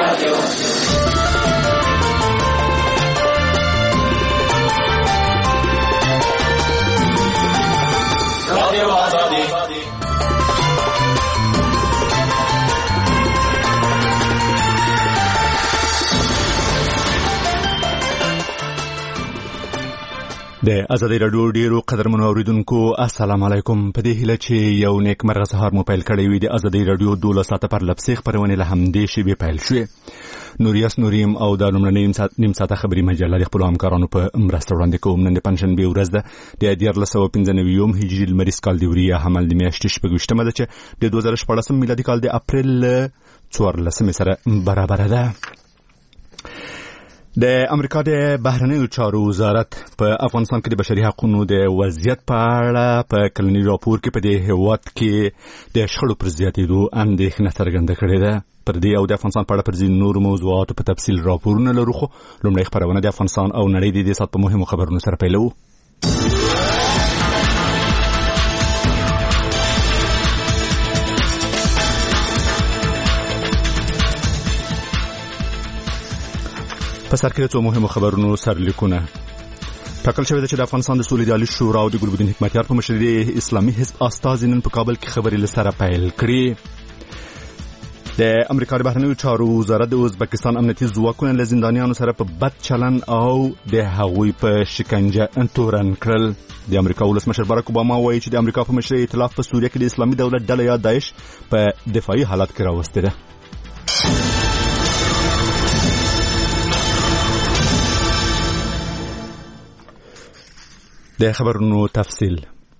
د ازادي راډیو ډیرو قدرمنو اوریدونکو السلام علیکم. په دې هیله چې یو نیک مرغه سهار مو پیل کړی وي. د ازادي راډیو 12 ساعته پر لپسې خبرونه له همدې شی به پیل شوې. نوریاس نوریم او د لومړنۍ نیم ساعته خبري مجله د خپل همکارانو په مرسته وړاندې کوم. نن د پنځشنبه ورځ ده د 1495 هجري لمریز کال د وریه حمل د میاشتې شپږشتمه ده چې د 2014 میلادي کال د اپریل 14 سره برابر ده. د امریکا د بهرنیو چارو وزارت په افغانستان کې د بشري حقوقو د وضعیت په اړه په کلنی راپور کې په دې هیواد کې د شخړو پر زیاتېدو اندېښنه څرګنده کړې ده. پر دې او د افغانستان په اړه پر ځینو نورو موضوعاتو په تفصیل راپورونه لرو، خو لومړی خبرونه د افغانستان او نړۍ د دې سات په مهمو خبرونو سره پیلوو. په سر کې څو مهمو خبرونو سرلیکونه. ټاکل شوی ده چې د افغانستان د سولې د عالی شورا او د ګلبدین حکمتیار په مشرۍ د اسلامي حزب استازي نن په کابل کې خبرې لسره پیل کړې. د امریکا د بهرنیو چارو وزارت د ازبکستان امنیتي ځواکونه له زندانیانو سره په بد چلن او د هغوی په شکنجه تورن کړل. د امریکا ولسمشر باراک اوباما وایي چې د امریکا په مشرۍ ائتلاف په سوریه کې د اسلامي دولت ډله یا داعش په دفاعي حالت کې راوستې ده. د خبرونو تفصیل.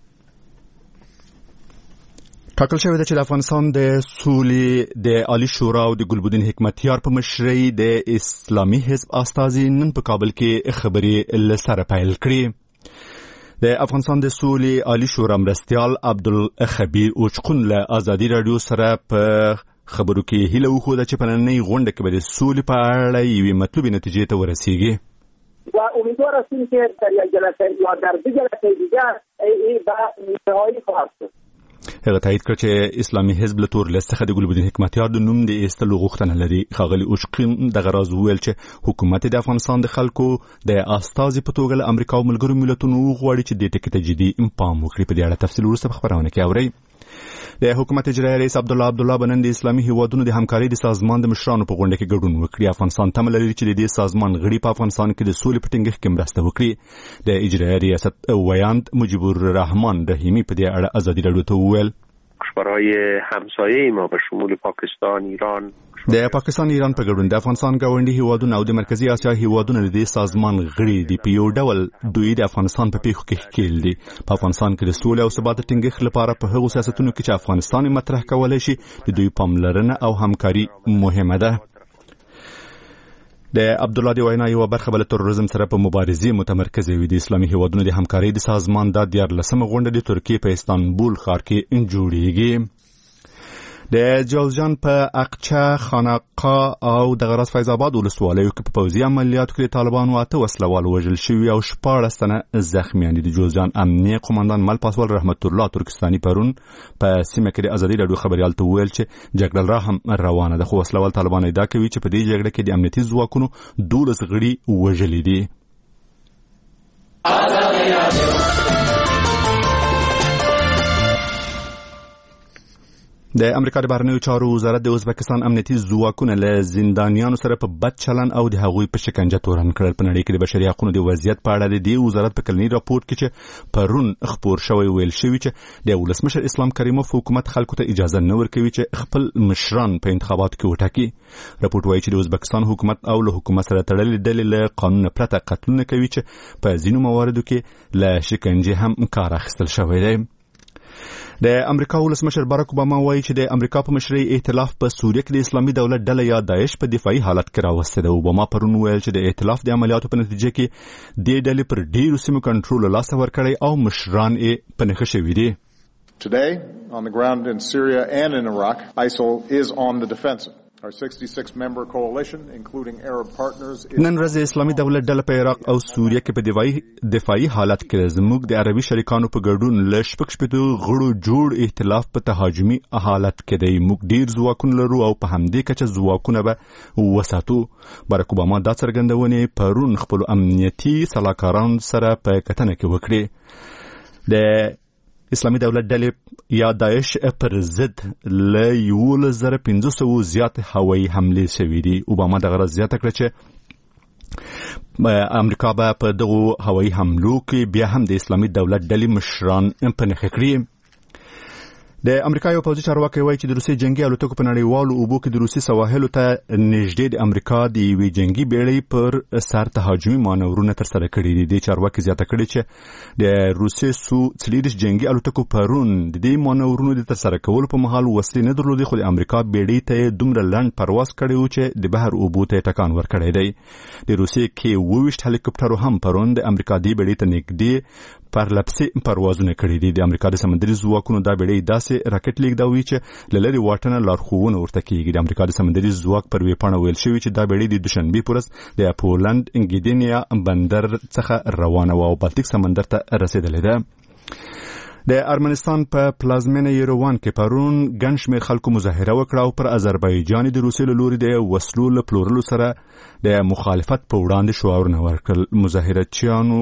ټاکل شوی ده چې د افغانستان د سولې د عالی شورا او د ګلبدین حکمتیار په مشرۍ د اسلامي حزب استازي نن په کابل کې خبرې لسره پیل کړې. د افغانستان د سولې عالی شورا مرستیال عبدالخبیر اوچقون له ازادي راډیو سره په خبرو کې هیله وښوده چې په نننۍ غونډه کې به د سولې په اړه یوې مطلوبې نتیجې ته ورسیږي و امیدوار هستیم که در یک جلسه یا در دو جلسه دیگر این بحث نهایی خواهد شد. هغه تایید کړ چې اسلامي حزب له تور لیست څخه د ګلبدین حکمتیار د نوم د ایستلو غوښتنه لري. ښاغلي اوچقین دغه راز وویل چې حکومت د افغانستان د خلکو د استازي په توګه له امریکا او ملګرو ملتونو وغواړي چې دې ټکي ته جدي پام وکړي. په دې اړه تفصیل وروسته په خبرونه کې اورئ. د حکومت اجرایي رئیس عبدالله بنن د اسلامي هیوادونو د همکارۍ د سازمان د مشرانو په غونډه کې ګډون وکړي. افغانستان تمه لري چې د دې سازمان غړي په افغانستان کې د سولې په ټینګښت کې مرسته وکړي. د اجرایي ریاست ویاند مجیب الرحمن رحیمی په دې اړه ازادي راډیو ته وویل کشورهای همسایه ما به شمول پاکستان، ایران، د پاکستان ایران په ګډون د افغانستان ګاونډي هیوادونه او د مرکزی اسیا هیوادونه د سازمان غړي دي. په یو ډول دوی د افغانستان په پیښو کې ښکیل دي. په افغانستان کې د سولې او ثبات ټینګښت لپاره په هغو سیاستونو کې چې افغانستان مطرح کولای شي د دوی پاملرنه او همکاري مهمه ده. د عبدالله دی وینا یو برخه بل تروریزم سره په مبارزې متمرکز وي. د اسلامي هیوادونو د همکارۍ د سازمان د 14مه غونډه د ترکیې په استانبول ښار کې جوړیږي. د جوزجان په اقچه، خانقاه او د غراس فیض آباد ولسوالیو کې په پوځي عملیاتو کې طالبانو 8 وسلوال وژل شوي او 14 تنه زخمیان دي. د جوزجان امنیه قومندان مل پاسوال رحمت الله ترکستاني پرون په سیمه کې د ازادي راډیو خبريال ته ویل چې جګړه لا هم روانه ده، خو وسلوال طالبان ادعا کوي چې په دې جګړه کې د امنیتي ځواکونو 12 غړي وژلي دي. د امریکا د بهرنیو چارو وزارت د ازبکستان امنیتي ځواکونه له زندانیانو سره په بد چلن او د هغوی په شکنجه تورن کړل. په نړۍ کې د بشري حقوقو د وضعیت په اړه د دې وزارت په کلنی راپور کې چې پرون خپور شوی ویل شوی چې د ولسمشر اسلام کریموف حکومت خلکو ته اجازه نه ورکوي چې خپل مشران په انتخاباتو کې وټاکي. راپور وايي چې د ازبکستان حکومت او له حکومت سره تړلې ډلې له قانون پرته قتلونه کوي چې په ځینو مواردو کې له شکنجه هم کار اخیستل شوی دی. د امریکا ولسمشر باراک اوباما وایي چې د امریکا په مشرۍ ائتلاف په سوریه کې د اسلامي دولت ډله یا داعش په دفاعي حالت کې راوستې ده. اوباما پرون ویل چې د ائتلاف د عملیاتو په نتیجه کې د ډلې پر ډیرو سیمو کنټرول لاس ورکړی او مشران یې په نښه شوي دي. Today, on the ground in Syria and in Iraq, ISIL is on the defensive. نن ورځ اسلامي دولت ډله په عراق او سوریه کې په دفاعي حالت کې زموږ د عربي شریکانو په ګډون له شپږ غړو جوړ ائتلاف په تهاجمي حالت کې دی. موږ ډیر ځواکونه لرو او په همدې کچه ځواکونه به وساتو. باراک اوباما دا څرګندونې پرون خپل امنیتي سلاکارانو سره په کتنه کې وکړې. د اسلامي دولت ډلې یا داعش پر ضد له 1500 زیات هوایي حملې شوې دي. اوباما دغه ورځ زیاته کړه چې امریکا به په دغو هوایي حملو کې بیا هم د اسلامي دولت ډلې مشران په نښه کړي. د امریکا یو پوځي چارواکي وایي چې د روسي جنگي الوتکو په نړیوالو اوبو کې د روسي سواحلو ته نږدې د امریکا د یوې جنگي بیړۍ پر سر تهاجمي مانورونه ترسره کړي دي. د چارواکي زیاته کړي چې د روسي سو 40 جنگي الوتکو پرون د دې مانورونو د ترسره کولو په مهال وسلې نه درلودې، خو د امریکا بیړۍ ته دومره لنډ پرواز کړی و چې د بحر اوبو ته ټکان ورکړی دی. د روسي کې 22 هلیکوپټرو هم پرون د امریکا د بیړۍ ته نږدې پرلپسې پروازونه کړي دي. د امریکا د سمندري ځواکونو دا بیړۍ داسې راکټ لیږدوي چې له لرې واټنه لارښوونه ورته کیږي. د امریکا د سمندري ځواک پر ویبپاڼه ویل شوي چې دا بیړۍ د دوشنبې په ورځ د پولند انګیدینیا بندر څخه روانه وه او بالتیک سمندر ته رسېدلې ده. د ارمنستان په پلازمینه یروان کې پرون ګڼ شمېر خلکو مظاهره وکړه او پر آذربایجان د روسیې له لوري د وسلو له پلورلو سره د مخالفت په وړاندې شعارونه ورکړل. مظاهرچیانو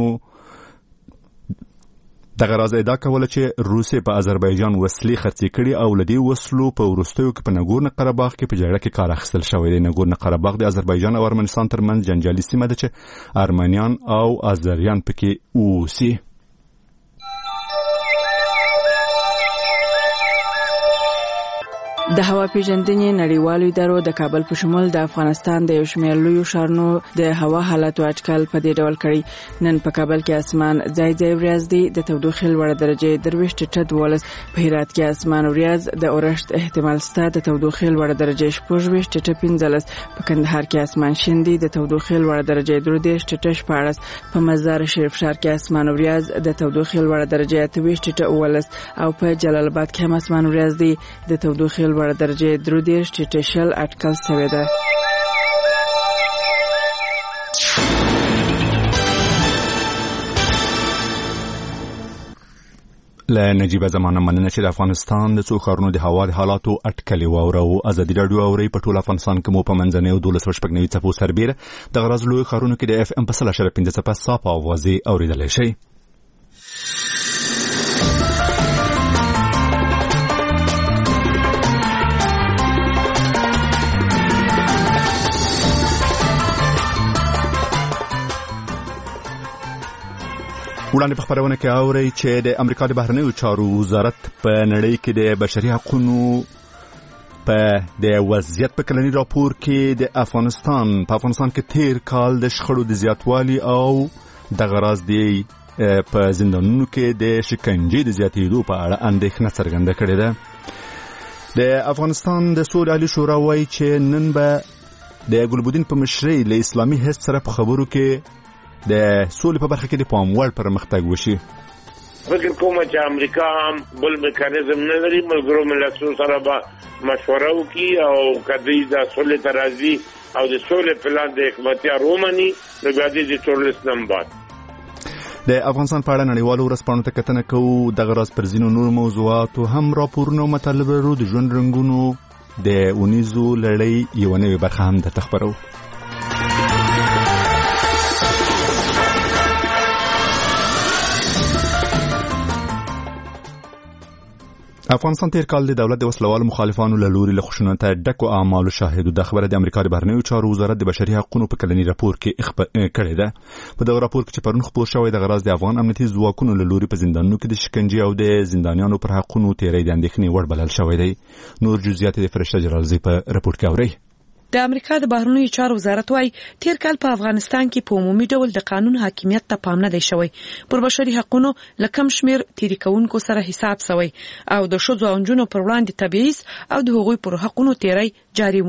دغه راز ادعا کوله چې روسیې په آذربایجان وسلې خرڅې کړي او له دې وسلو په وروستیو کې په نګورنو قرهباغ کې په جګړه کې کار اخیستل شوی دی. نګورنو قرهباغ د آذربایجان او ارمنستان ترمنځ جنجالي سیمه ده چې ارمنیان او آذریان پکې اوسي. د هوا پیژندنې نړیوالو ادارو د کابل په شمول د افغانستان د یو شمېر لویو ښارونو د هوا حالت اټکل په دې ډول کړی. نن په کابل کې اسمان ځای ځای وریځ دی، د تودوخې لوړه درجه 23 ټیټه 12. په هرات کې اسمان وریځ، د اورښت احتمال شته، د تودوخې لوړه درجه 25 ټیټه 15. په کندهار کې اسمان شین دی، د تودوخې لوړه درجه 23 ټیټه 14. په مزار شریف ښار کې اسمان وریځ، د تودوخې لوړه درجه 28 ټیټه 19. او په جلال آباد کې هم اسمان وریځ دی، د تودوخې لوړه درجه 33 ټیټه 0 اټکل شوې ده. له نجیبه زمانه مننه چې د افغانستان د څو ښارونو د هوا د حالاتو اټکلې واورو. ازادي راډیو اوري په ټول افغانستان کې مو په منځنیو 12 څپو سربیره د غرض لوی ښارونو کې د FM په 0.5 څپه صاف اوازې اوریدلای شي. وړاندې په خبرونه کې اوري چې د امریکا د بهرنیو چارو وزارت په نړۍ کې د بشري حقوقو په د وضعیت په کلنی راپور کې د افغانستان کې تیر کال د شخړو د زیاتوالي او د غراض دی په زندانونو کې د شکنجې د زیاتېدو په اړه اندېښنه څرګنده کړې ده. د افغانستان د سولې عالی شورا وایي چې نن به د ګلبدین په مشرۍ له اسلامي حزب سره په خبرو کې د سولې په برخه کې د پاموړ پرمختګ وشي. فکر کوم چې امریکا هم بل میکانیزم نه لري، ملګرو ملتونو سره به مشوره وکړي او کدی د سولې ترازی او د سولې پلان د حکومتیا رومني د بیا د ټولس نمبر. د افغانستان په اړه نړیوالو ورځپاڼو ته کتنه کوو. دغه راز پر ځینو نور موضوعاتو هم راپورونه او مطالب لرو. د ژوند رنګونو د اونیزو لړۍ یو نوې برخه هم درته خبرو. افغانستان تیر کال د دولت د وسلوالو مخالفانو له لوري له خشونت ډکو اعمالو شاهد. د خبره د امریکا د بهرنیو چارو وزارت د بشري حقوقو په کلنی راپور کې کړی ده. په دغه راپور کې چې پرون خپور شوی د غراض د افغان امنیتي ځواکونو له لوري په زندانونو کې د شکنجې او د زندانیانو پر حقوقو تیری د اندېښنې وړ بلل شوی دی. نور جزئیات د فرشته جلالزی په راپور کې اوري. د امریکا د بهرنیو چارو وزارت وايي تیر کال په افغانستان کې په عمومي ډول د قانون حاکمیت ته پام نه دی شوی. پر بشري حقوقو لکم شمیر تیری کوونکو سره حساب شوی او د ښځو او نجونو پر وړاندې تبعیض او د حقوقي پر حقوقو تیری جاری و.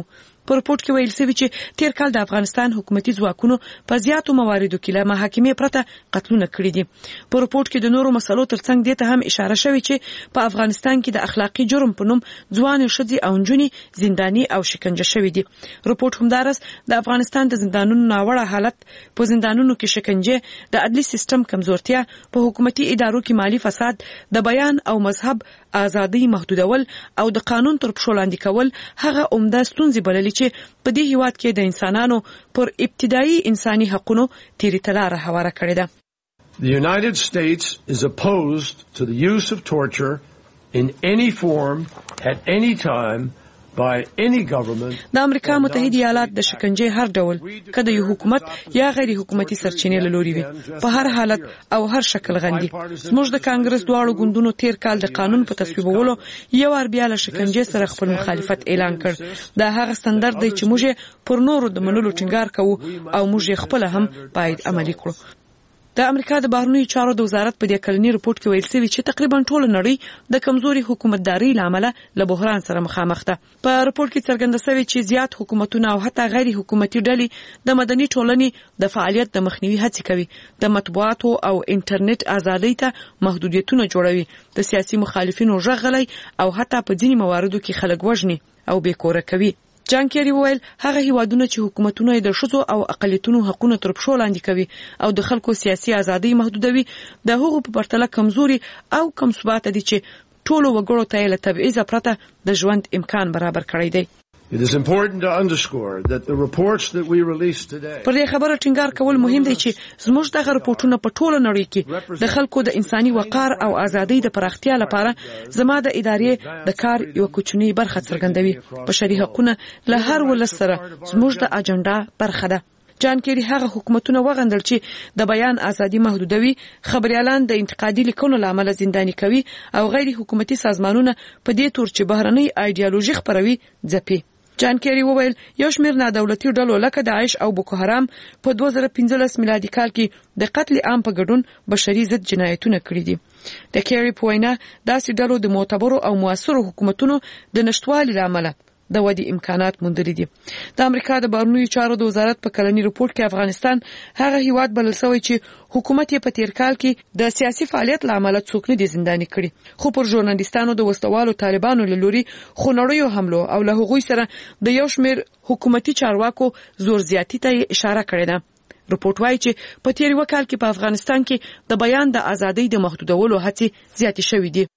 په رپورت کې ویل شوی چې تیر کال د افغانستان حکومتي ځواکونو په زیاتو مواردو کې له محاکمې پرته قتلونه کړي دي. په رپورت کې د نورو مسلو ترڅنګ دې ته هم اشاره شوې چې په افغانستان کې د اخلاقی جرم په نوم ځوان ښځې او نجونې زنداني او شکنجه شوې دي. رپورت همدارس د افغانستان د زندانونو ناوړه حالت، په زندانونو کې شکنجه، د عدلي سیستم کمزورتیا، په حکومتي ادارو کې مالی فساد، د بیان او مذهب ازادي محدودول او د قانون تر پښو لاندې کول هغه عمده ستونزې بللې چې په دې هیواد کې د انسانانو پر ابتدایي انساني حقوقو تیری تلاره هواره کړې ده. The United States is opposed to the use of torture in any form at any time by any government. د امریکا متحده ایالات د شکنجې هر ډول کده یو حکومت یا غیر حکومتي سرچینې له لوري وي په هر حالت او هر شکل غندي. زموږ د کانګرس دواړو ګوندونو تیر کال د قانون په تصویبولو یو ور بیا له شکنجې سره خپل مخالفت اعلان کړ. دا هغه ستاندرد دی چې موږ پر نورو د منلو ټینګار کوو او موږ خپل هم باید عملي کړو. د امریکا د بهرنیو چارو د وزارت په دې کلنی رپورت کې ویل شوی چې تقریبا ټول نړۍ د کمزوري حکومتداري لامل له بحران سره مخامخ ده. په رپورت کې څرګنده شوی چې زیات حکومتونه او حتی غیر حکومتي ډلې د مدني ټولنې د فعالیت د مخنیوي هڅې کوي، د مطبوعاتو او انټرنیټ ازادۍ ته محدودیتونه جوړوي، د سیاسي مخالفینو ژغلي او حتی په ځینې مواردو کې خلک وژني او بیکوره کوي. جان کیری وویل هغه هیوادونه چې حکومتونه د ښځو او اقلیتونو حقوقونه تر پښو لاندې کوي او د خلکو سیاسي ازادي محدودوي د هغو په پرتله کمزوري او کم ثبات دي چې ټولو وګړو ته له تبعیض پرته د ژوند امکان برابر کړی دی. It is important to underscore that the reports that we release today. پر دې خبره ټینګار کول مهم دی چې زموږ دغه رپورټونه په ټوله نړۍ کې د خلکو د انساني وقار او ازادۍ د پراختیا لپاره زما د ادارې د کار یو کوچنی برخه څرګندوي. بشري حقوقونه له هر ولس سره زموږ د اجنډا برخه ده. جان کیری هغه حکومتونه وغندل چې د بیان ازادي محدودوي، خبريالان د انتقادي لیکونو لامل زنداني کوي او غیر حکومتي سازمانونه په دې تور چې بهرنۍ ایډیالوژي خپروي ځپي. جان کیری وویل یو شمېر نادولتي ډلو لکه داعش او بوکو حرام په 2015 میلادي کال کې د قتل عام په ګډون بشري ضد جنایتونه کړي دي. د کیری په وینا داسې ډلو د معتبرو او موثرو حکومتونو د نشټوالي لامل د ودی امکانات موندلي دي. د امریکا د بهرنیو چارو د وزارت په کلنی رپورت کې افغانستان هغه هیواد بلل شوی چې حکومت یې په تیر کال کې د سیاسي فعالیت لامل څوک نه دي زنداني کړي، خو پر ژورنالیستانو د وسوالو طالبانو له لوري خونړیو حملو او له هغوی سره د یو شمېر حکومتي چارواکو زور زیاتی ته اشاره کړې ده. رپورت وايي چې په تیر وکال کې په افغانستان کې د بیان د ازادۍ د محدودولو هڅې زیاتې شوې دي.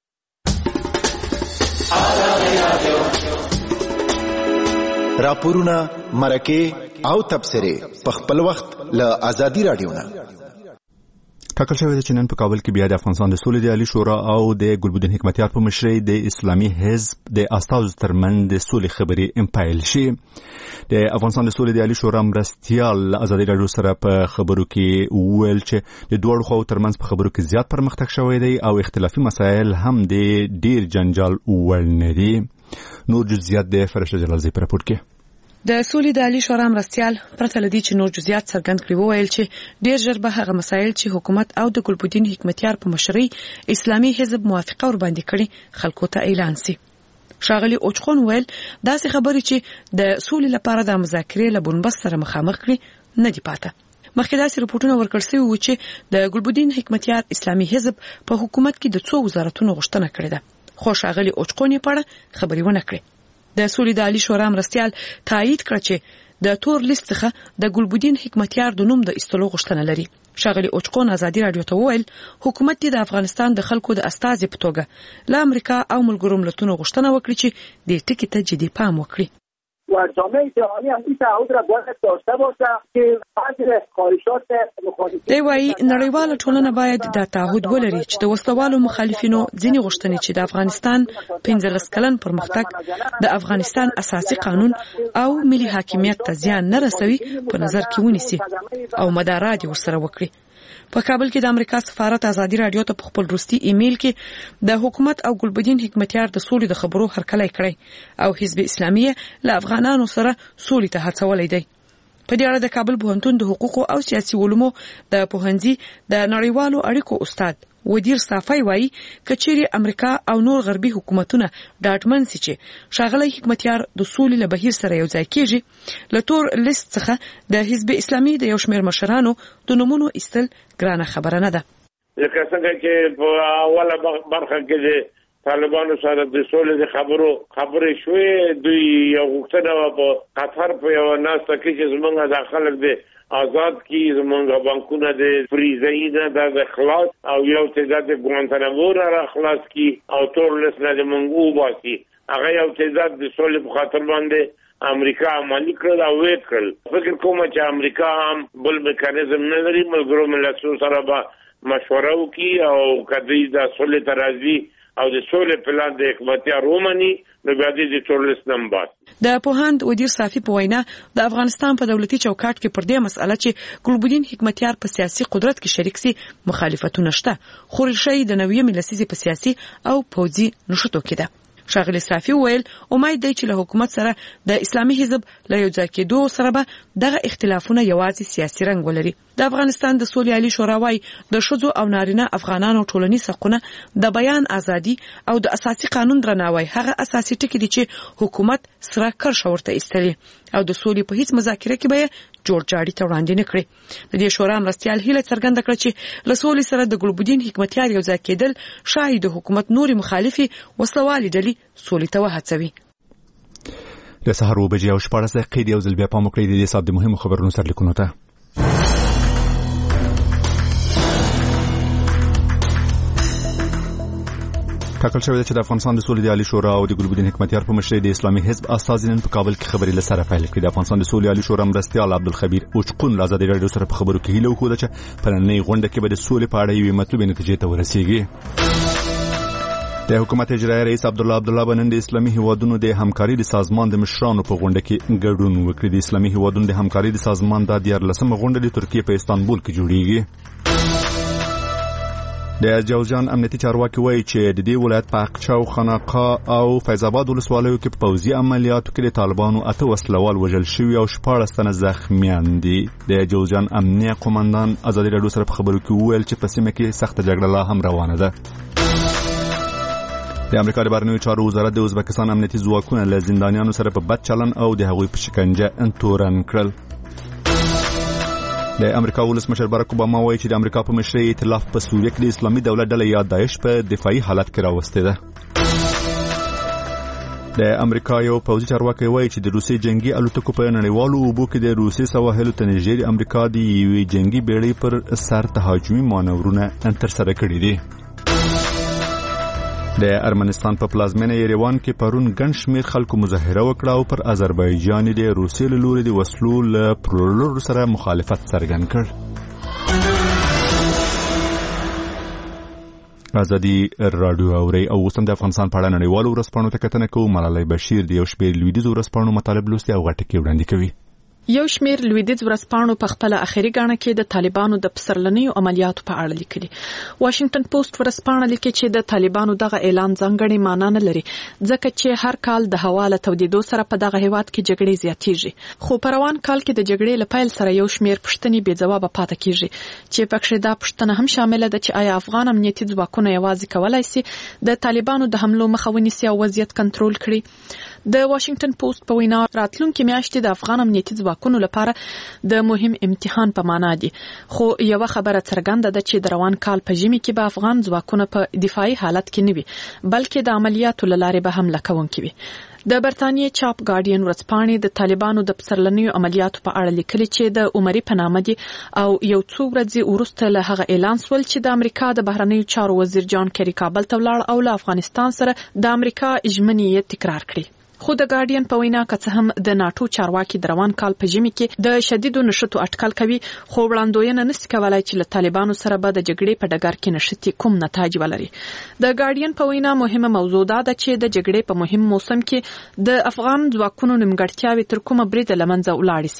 راپورونه، مرکه او تبصره په خپل وخت له ازادي رادیو نه ټاکل شوی دی چې نن په کابل کې بیا د افغانستان د سولې د عالی شورا او د ګلبدین حکمتیار په مشرۍ د اسلامي حزب د استازو ترمنځ د سولې خبرې امپایل شي. د افغانستان د سولې د عالی شورا مرستیال ازادي رادیو سره په خبرو کې وویل چې د دوه خواو ترمنځ په خبرو کې زیات پرمختګ شوی دی او اختلافي مسایل هم د ډیر جنجال وړ نه دي. نور جزئیات د فرشته جلالزی پر راپور کې. د سولې د عالی شورا مرستیال پرته لدی چې نور جزئیات څرګند کړي وویل چې ډیر ژر به هغه مسایل چې حکومت او د ګلبدین حکمتیار په مشرۍ اسلامي حزب موافقه ور باندې کړي خلکو ته اعلان سي. شاغلی اوچخون ویل داسې خبرې چې د سولې لپاره د مذاکرې له بنبست سره مخامخ کړي نه دی پاته. مخکې داسې رپورټونه ورکړل شوي وو چې د ګلبدین حکمتیار اسلامي حزب په حکومت کې د څو وزارتونو غوښتنه کړې ده، خو شاغلی اوچخون یې پړه خبرې ونه کړې. د سولې د عالی شورا مرستیال تایید کړ چې د تور لیست څخه د ګلبدین حکمتیار د نوم د استلو غوښتنه لري. شاغلی اوچخون ازادي رادیو ته وویل حکومت د افغانستان د خلکو د استازي په توګه له امریکا او ملګرو ملتونو غوښتنه وکړي چې د ټکی ته جدي پام وکړي. و جامعه جهانی هم این تعهد را باید داشته باشه که بعضی خواهشات مخالفین دی وايي نړیواله ټولنه باید د تعهد ولري چې د وسلوالو مخالفینو ځینې غوښتنې چې د افغانستان 15 کلن پرمختګ د افغانستان اساسي قانون او ملي حاکمیت ته زیان نه رسوي په نظر کې ونیسي او مدارات ورسره وکړي. په کابل کې د امریکا سفارت ازادي رادیو ته په خپل روسي ایمیل کې د حکومت او ګلبدین حکمتیار د سولې د خبرو هرکلی کړی او حزب اسلامي له افغانانو سره سولې ته هڅولې دی. په دې اړه د کابل پوهنتون د حقوقو او سیاسي علومو د پوهنځي د نړیوالو اړیکو استاد ودیر صافی وایي کچېری امریکا او نور غربي حکومتونه ډاډمن سي چې ښاغلی حکمتیار د سولې له بهیر سره یو ځای کیږي له تور لیست څخه د حزب اسلامي د یو شمېر مشرانو د نومونو ایستل ګرانه خبره نه ده. لکه څنګه چې په اوله برخه کې د طالبانو سره د سولې د خبرې شوې دوی یو غوښتنه په قطر په یو ناسته کې چې زمونږ د خلک د آزاد کی زمونږ بانکونه د فریزینه د خلاص او یو تعداد د ګوانتانامو را خلاص کی او تور لیست نه د منغو باسي هغه یو تعداد د سولې په خاطر باندې امریکا عملی کړل او ویټ کړل. فکر کوم چې امریکا هم بل میکانیزم نه لري ملګرو ملتونو سره به مشوره وکړي او کدی د سولې ترازی او د سولې پلان د حکمتیار رومني نو بیا د ټولست نمبر د پوهاند ودیر صافی په وینا د افغانستان په دولتي چوکاټ کې پر دې مسأله چې ګلبدین حکمتیار په سیاسي قدرت کې شریک سي مخالفتونه شته خو ریښې د نوې ملسیزي په سیاسي او پوځي نشټو کې ده. ښاغلی صافی ویل امید دی چې له حکومت سره د اسلامي حزب له یو ځای کېدو سره به دغه اختلافونه یوازې سیاسي رنګ ولري. د افغانستان د سولې عالی شورا وايي د ښځو او نارینه افغانانو ټولنیز حقونه د بیان ازادي او د اساسي قانون درناوی هغه اساسي ټکي دي چې حکومت سره کرښه ورته ایستلي او د سولې په هیڅ مذاکره کې به جوړ جاړي ته وړاندې نه کړي. د دې شورا مرستيال هیله څرګنده کړه چې له سولې سره د ګلبدین حکمتیار یو ځای کېدل شاید د حکومت نوري مخالفي وسوالي ډلې سولې ته وهڅوي. د سحر وبجې او 14 دقیقې یو ځل بیا پام وکړئ د دې سات د مهمو خبرونو سره لیکونو ته. ټاکل شوی چې د افغانستان د سولې عالی شورا او د ګلبدین حکمتیار په مشرۍ د اسلامي حزب استازین په کابل کې خبري لسره پیل کړې. د افغانستان د سولې عالی شورا مرستيال عبدالخبیر اوچقون له ازادي رادیو سره په خبرو کې هیله وکړه چې په نننۍ غونډه کې به د سولې په اړه یوې مطلوبې نتیجې ته ورسیږي. د حکومت اجرایي رئیس عبدالله بنن د اسلامي هیوادونو د همکاري د سازمان د مشرانو په غونډه کې ګډون وکړ. د اسلامي هیوادونو د همکاري د سازمان د 14مه غونډه د ترکیه په استانبول کې جوړیږي. د جوزجان امنیتي چارواکي وایي چې د دې ولایت په اقچاو خانقاه او فیض آباد ولسوالیو کې په پوځي عملیاتو کې د طالبانو 8 وسلوال وژل شوي او 14 تنه زخمیان دي. د جوزجان امنیه قومندان ازادي رادیو سره په خبرو کې وویل چې په سیمه کې سخته جګړه لا هم روانه ده. د امریکا د بهرنیو چارو وزارت د ازبکستان امنیتي ځواکونه له زندانیانو سره په بد چلن او د هغوی په شکنجه تورن کړل. د امریکا ولسمشر باراک اوباما وایي چې د امریکا په مشرۍ ائتلاف په سوریه کې د اسلامي دولت ډله یا داعش په دفاعي حالت کې راوستې ده. د امریکا یو پوځي چارواکي وایي چې د روسي جنگي الوتکو په نړیوالو اوبو کې د روسي سواحلو ته نږدې د امریکا د یوې جنگي بیړۍ پر سر تهاجمي مانورونه ترسره کړي دي. د ارمنستان په پلازمینه یریوان کې پرون ګڼ شمېر خلکو مظاهره وکړه او پر آذربایجان د روسیې له لوري د وسلو له پلورلو سره مخالفت څرګند کړ. ازادي رادیو اوري او اوس هم د افغانستان په اړه نړیوالو ورځپاڼو ته کتنه کوو. ملالۍ بشیر د یو شمېر لویدیځو ورځپاڼو مطالب لوستي او غټه کې وړاندې کوي. یو شمېر لویدیځ ورځپاڼو په خپل اخیری غاڼه کې د طالبانو د پسرلنیو عملیاتو په اړه لیکلي. واشنگټن پوسټ ورځپاڼه لیکي چې د طالبانو دغه اعلان ځانګړی معنا نه لري ځکه چې هر کال د هوا له تودېدو سره په دغه هیواد کې جګړې زیاتېږي. خو په روان کال کې د جګړې له پیل سره یو شمېر پوښتنې بې ځوابه پاتې کیږي چې پکې دا پوښتنه هم شامله ده چې آیا افغان امنیتي ځواکونه یوازې کولای شي د طالبانو د حملو مخه ونیسي او وضعیت کنټرول کړي. د واشنگټن پوسټ په وینا راتلونکي میاشتې د افغان امنیتي ځواکونو لپاره د مهم امتحان په معنا دي. خو یو خبره څرګنده ده چې د روان کال په ژمي کې به افغان ځواکونه په دفاعي حالت کې نه وي بلکې د عملیاتو لارې به حمله کوونکي وي. د برتانیې چاپ ګارډین ورځپاڼې د طالبانو د پسرلنیو عملیاتو په اړه لیکلي چې د عمري په نامه دي او یو څو ورځې وروسته له هغه اعلان شول چې د امریکا د بهرنیو چارو وزیر جان کری کابل ته ولاړ او له افغانستان سره د امریکا ژمنې تکرار کړې. خو د ګارډین په وینا که څه هم د ناتو چارواکي د روان کال په ژمي کې د شدیدو نشټو اټکل کوي خو وړاندوینه نشي کولای چې له طالبانو سره به د جګړې په ډګر کې نشټي کوم نتایج ولري. د ګارډین په وینا مهمه موضوع ده چې د جګړې په مهم موسم کې د افغان ځواکونو نیمګړتیاوې تر کومه بریده لمنځه ولاړې سي.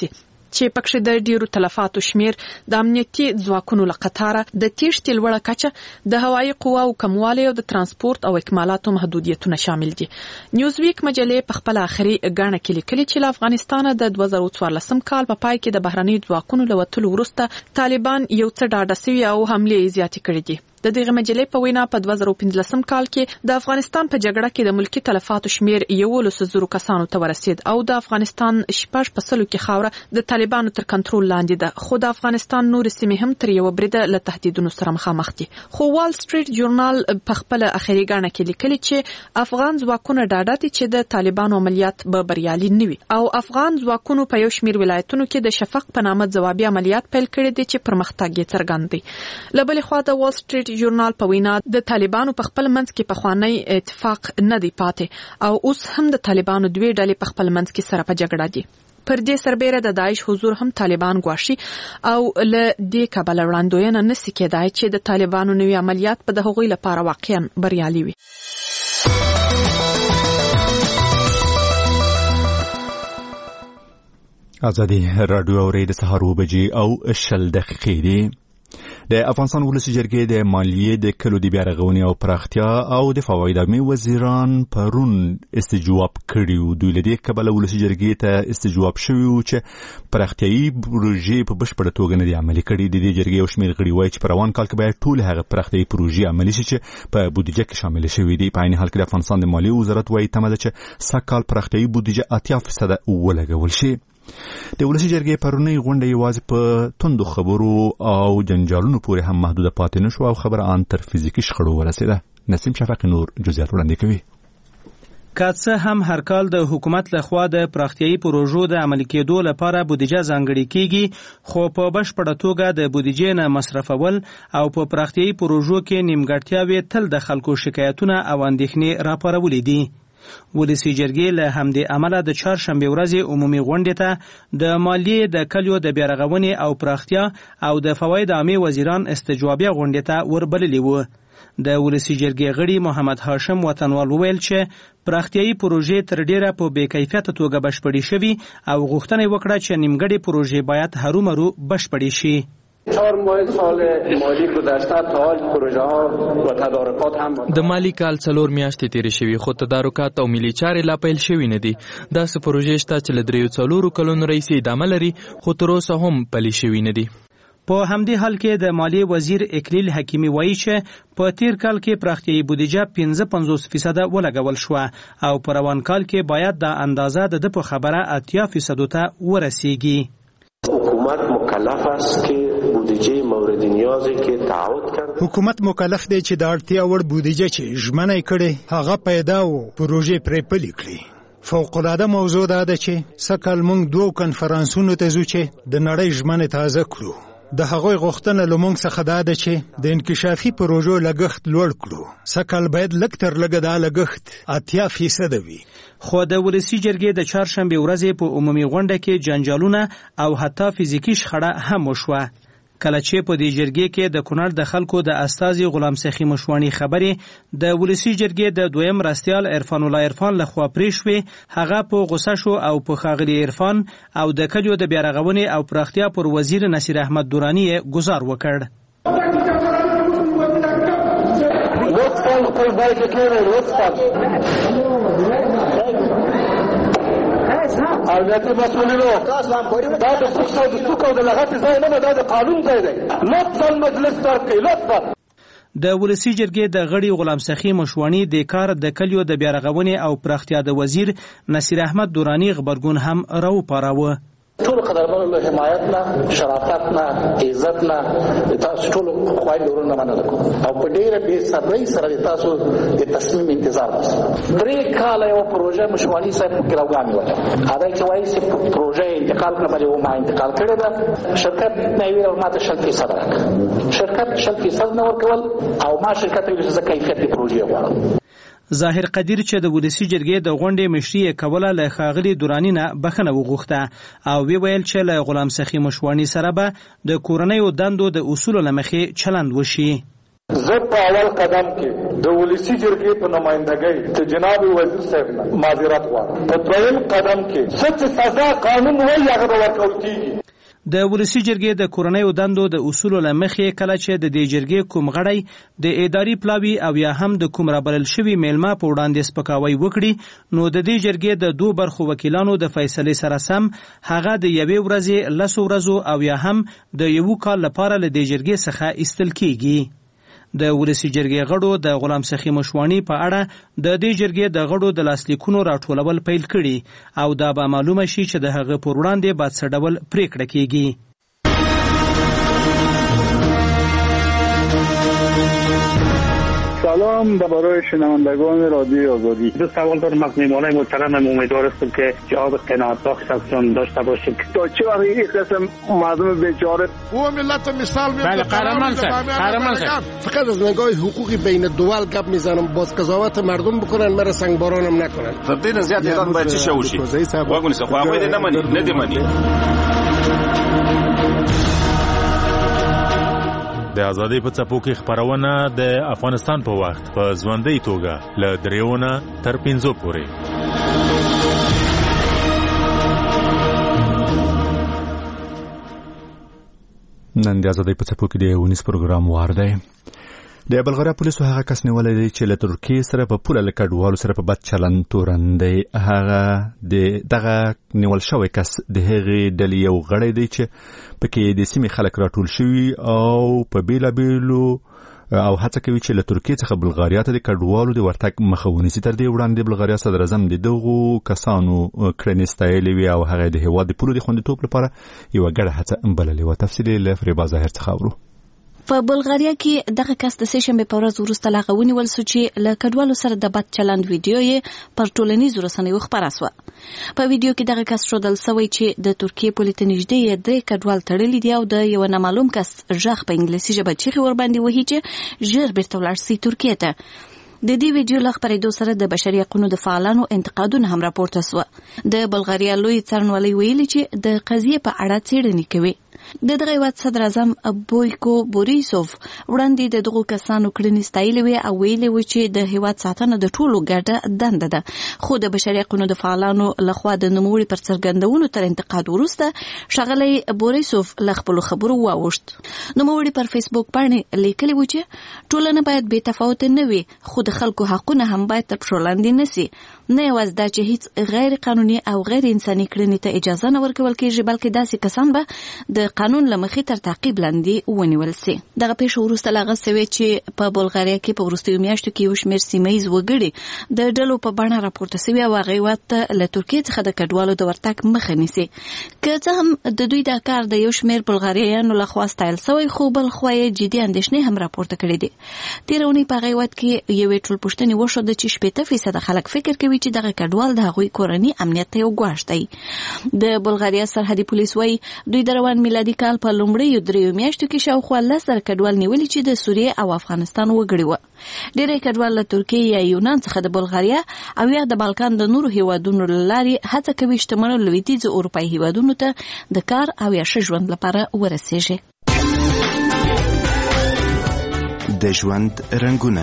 چې پکې د ډیرو تلفاتو شمیر د امنیتي ځواکونو لقطاره د تیښتې لوړه کچه د هوایي قواو کموالی او د ترانسپورت او اکمالاتو محدودیتونه شامل دي. نیوزویک مجلې په خپل اخري غاڼه کې لیکلي چې له افغانستان د 2014 کال په پای کې د بهرني ځواکونو له وتلو وروسته طالبان یو څه ډاډه شوي او حملې زیاتې کړې دي. د دغه مجلې په وینا په 2015 کال کې د افغانستان په جګړه کې د ملکی تلفاتو شمیر 11,000 کسانو ته ورسید او د افغانستان 6% کې خاوره د طالبانو تر کنټرول لاندې ده، خو د افغانستان نور سیمې هم تر یو بریده له تهدیدونو سره مخامخ دي. خو وال سټریټ جورنال په خپل اخري غاڼه کې لیکلي چې افغان ځواکونه ډاډه دي چې د طالبانو عملیات به بریالي نه وي او افغان ځواکونو په یو شمیر ولایتونو کې د شفق په نامه ځوابي عملیات پیل کړي دي چې پرمختګ یې څرګند دی. له بلې خوا د وال سټریټ جورنال په وینا د طالبانو په خپل منځ کې پخوانی اتفاق نه دی پاتې او اوس هم د طالبانو دوی ډلې په خپل منځ کې سره په جګړه دي. پر دې سربېره د داعش حضور هم طالبان غواړي او له دې کبله وړاندوینه نشي کېدای چې د طالبانو نوي عملیات په دغه غوي لپاره واقعا بریالي وي. ازادي رادیو اورید سهار 9 او 10 دقیقې دي. د افغانستان ولسی جرګې د مالیې د کلو د بیا رغونې او پراختیا او د فواید عامه وزیران پرون استجواب کړیو. دوی له دې کبله ولسی جرګې ته استجواب شوی چې پراختیايي پروژې په بشپړه توګه نه دي عملي کړي. د دې جرګې او شمیر غړي وایي چې په روان کال کې باید ټول هغه پراختیايي پروژې عملي شي چې په بودیجه کې شامل شوي دي. په عین حال کې د افغانستان د مالیې وزارت وایي تمه ده چې سږ کال پراختیايي بودیجه 80% ولګول شي. د ولسی جرګې پرونی غونډه یوازې په توندو خبرو او جنجالونو پورې هم محدوده پاتې نشو او خبره ان تر فزیکی شخړو ورسېده. نسیم شفق نور جزئیات وړاندې کوي. که څه هم هر کال د حکومت لخوا د پراختیايي پروژو د عملي کېدو لپاره بودیجه ځانګړې کیږي، خو په بشپړه توګه د بودیجې نه مصرفول او په پراختیايي پروژو کې نیمګړتیاوې تل د خلکو شکایتونه او اندېښنې راپارولې دي. ولسی جرګې له همدې عمله د چهارشنبه ورځې عمومي غونډې ته د مالیې د کلیو د بیا رغونې او پراختیا او د فواید عامه وزیران استجوابیه غونډې ته وربللي وو. د ولسی جرګې غړي محمد هاشم وطنوال وویل چې پراختیايي پروژې تر ډیره په بې کیفیته توګه بشپړې شوي او غوښتنه وکړه چې نیمګړې پروژې باید هرومرو بشپړې شي. 4 ماه سال مالی گذشته تا حال پروژه ها و تدارکات هم د مالی کال 4 میاشتې تیرې شوي خو تدارکات او ملي چارې لا پیل شوي نه دي. داسې پروژې شته چې له 3 کلونو راهیسې ادامه لري خو تر اوسه هم پلي شوي نه دي. په همدې حال کې د مالیې وزیر اکلیل حکیمی وایي چې په تیر کال کې پراختیايي بودیجه 55% ولګول شو او په روان کال کې باید د اندازه د په خبره 80% ته ورسیږي. حکومت مکلف است که بودجه مورد نیازی که تعهد کرده حکومت مکلف دی چې د اړتیا وړ بودجه چې ژمنه کړي هغه پیدا او پروژې پرې پلي کړي. فوق العاده موضوع دا ده چې سکل موږ 2 کنفرانسونو ته ځو چې د نړۍ ژمنه تازه کړو. د هغوی غوښتنه له موږ څخه دا ده چې د انکشافي پروژو لګښت لوړ کړو. سکل باید لږ تر لږه دا لګښت 80% وي. خو د ولسی جرګې د چهارشنبه ورځې په عمومي غونډه کې جنجالونه او حتی فزیکی شخړه هم وشوه. کله چې په دې جرګې کې د کونړ د خلکو د استازي غلام سخی مشوانی خبرې د ولسی جرګې د دویم راستیال عرفان الله عرفان لخوا پرې شوې، هغه په غوسه شو او په ښاغلي عرفان او د کلیو د بیا رغونې او پراختیا پر وزیر نصیر احمد درانی گزار وکړ. البته مسئولینو دا د سوق او د لغت ځای نه دا د قانون ځای دی. لطفا مجلس ترقی لطفا. د ولسی جرګې د غړي غلام سخی مشوانی د کار د کلیو د بیا رغونې او پراختیا د وزیر نصیر احمد درانی خبرګون هم راو پاراوه. ټول قدرمنو له حمایت نه، شرافت نه، عزت نه تاسو ټول خوایي ورونه منل او په ډیره بے صبرۍ سره تاسو د تصمیم انتظار وکړئ. 3 کال یو پروژه مشوانی صاحب ګراوګانی وایي ادا چې وایي چې پروژه انتقال کړه او ما انتقال کړی دا شرکت نه ویل ماته 60% راک شرکت 60% نه ورکول او ما شرکت یې څه کیفیت دی پروژه غواړم. ظاهر قدیر چې د ولسی جرګې د غونډې مشري کوله له ښاغلي درانی نه بخنه وغوښته او وی ویل چې له غلام سخی مشوانی سره به د کورنۍ دندو د اصول لمخې چلند وشي. زه په اول قدم کې د ولسی جرګې په نمائندګۍ ته جناب وزیر صاحب نه معذرت غواړم. په دویم قدم کې سخت سزا قانون وایي هغه ورکول کیږي. د ولسی جرګې د کورنیو دندو د اصولو له مخې کله چې د دې جرګې کوم غړی د اداري پلاوي او یا هم د کوم رابلل شوي میلمه په وړاندې سپکاوی وکړي نو د دې جرګې د دوه برخو وکیلانو د فیصلې سره سم هغه د یوې ورځې 10 ورځو او یا هم د یو کال لپاره له دې جرګې څخه ایستل کیږي. د ولسی جرګې غړو د غلام سخی مشوانی په اړه د دې جرګې د غړو د لاسلیکونو راټولول پیل کړي او دا به معلومه شي چې د هغه پر وړاندې بعد څه ډول پریکړه کیږي. سلام برای شنوندگان رادیو آزادی. دو سوال دارم از میهمانان محترمم. امیدوار هستم که جواب قناعت بخش ازشون داشته باشیم. تا چه وقت این قسم مردم بیچاره او ملت مثال میاد. بله قهرمان شد. فقط از نگاه حقوقی بین دول گپ میزنم. باز قضاوت مردم بکنن مرا سنگبارانم نکنن. تبدیل زیاد اعلان باید چه شوشی. واگونی سه خواهی نمانی ندیمانی. د ازادۍ په څپو کې خبرونه د افغانستان په وخت په ژوندۍ توګه له 3 تر 5 پورې. نن د ازادۍ په څپو کې د ونیس پروګرام وار دی. د بلغاریا پولیسو هغه کس نیولې دی چې له ترکیې سره په پوله له کډوالو سره په بد چلند تورن دی. هغه دغه نیول شوی کس د هغې ډلې یو غړی دی چې پکې د سیمې خلک راټول شوي او په بیلابیلو او هڅه کوي چې له ترکیې څخه بلغاریا ته د کډوالو د ورتګ مخه ونیسي. تر دې وړاندې بلغاریا صدر اعظم د دغو کسانو کړنې ستایلې وې او هغه د هېواد د پولو د خوندیتوب لپاره یوه ګډه هڅه بللې وه. تفصیل یې له فریبا ظاهر څخه اورو. په بلغاریا کې دغه کس د سهشنبه په ورځ وروسته له هغه ونیول شو چې له کډوالو سره د بد چلند ویډیو یې پر ټولنیزو رسنیو خپره شوه. په ویډیو کې دغه کس ښودل شوی چې د ترکیې پولې ته نږدې 3 کډوال تړلي دي او د یو نامعلوم کس غږ په انګلیسي ژبه چیغې ورباندې وهي چې ژر بیرته ولاړ شي ترکیې ته. د دې ویډیو له خپرېدو سره د بشري حقوقو د فعالانو انتقادونه هم راپورته شوه. د بلغاریا لوی څارنوالۍ ویلي چې د قضیې په اړه څېړنې کوي. د دغه هیواد صدر اعظم بویکو بوریسوف وړاندې د دغو کسانو کړنې ستایلې وې او ویلې وې چې د هیواد ساتنه د ټولو ګډه دنده ده. خو د بشري حقوقو د فعالانو لخوا د نوموړي پر څرګندونو تر انتقاد وروسته ښاغلی بوریسوف له خپلو خبرو واوښت. نوموړي پر فیسبوک باندې لیکلي و چې ټولنه باید بې تفاوته نه وي خو د خلکو حقونه هم باید تر پښو لاندې نه سي. نه یوازې دا چې هیڅ غیر قانوني او غیر انساني کړنې ته اجازه نه ورکول کېږي بلکې داسې کسان به د قانون له مخې تر تعقیب لاندې ونیول سي. دغه پیښه وروسته له هغه سوې چې په بلغاریا کې په وروستیو میاشتو کې یو شمېر سیمه ییز وګړي د ډلو په بڼه راپورته سوي او هغه هېواد ته له ترکیې څخه د کډوالو د ورتګ مخه نیسي. که څه هم د دوی دا کار د یو شمېر بلغاریایانو لخوا ستایل سوی خو بل خوا یې جدي اندېښنې هم راپورته کړي دي. تېره اونۍ په هغه هېواد کې یوې ټولپوښتنې وښوده چې 80% خلک فکر کوي چې دغه کډوال د هغوی کورني امنیت ته یو ګواښ دی. د بلغاریا سرحدي پولیس وایي دوی د روان میلادي کال په لومړیو 3 میاشتو کې شاوخوا 10 کډوال نیولي چې د سوریې او افغانستان وګړي وو. ډېری کډوال له ترکیې یا یونان څخه د بلغاریا او یا د بالکان د نورو هیوادونو له لارې هڅه کوي شتمنو لویدیځو اروپایي هیوادونو ته د کار او یا ښه ژوند لپاره ورسیږي. د ژوند رنګونه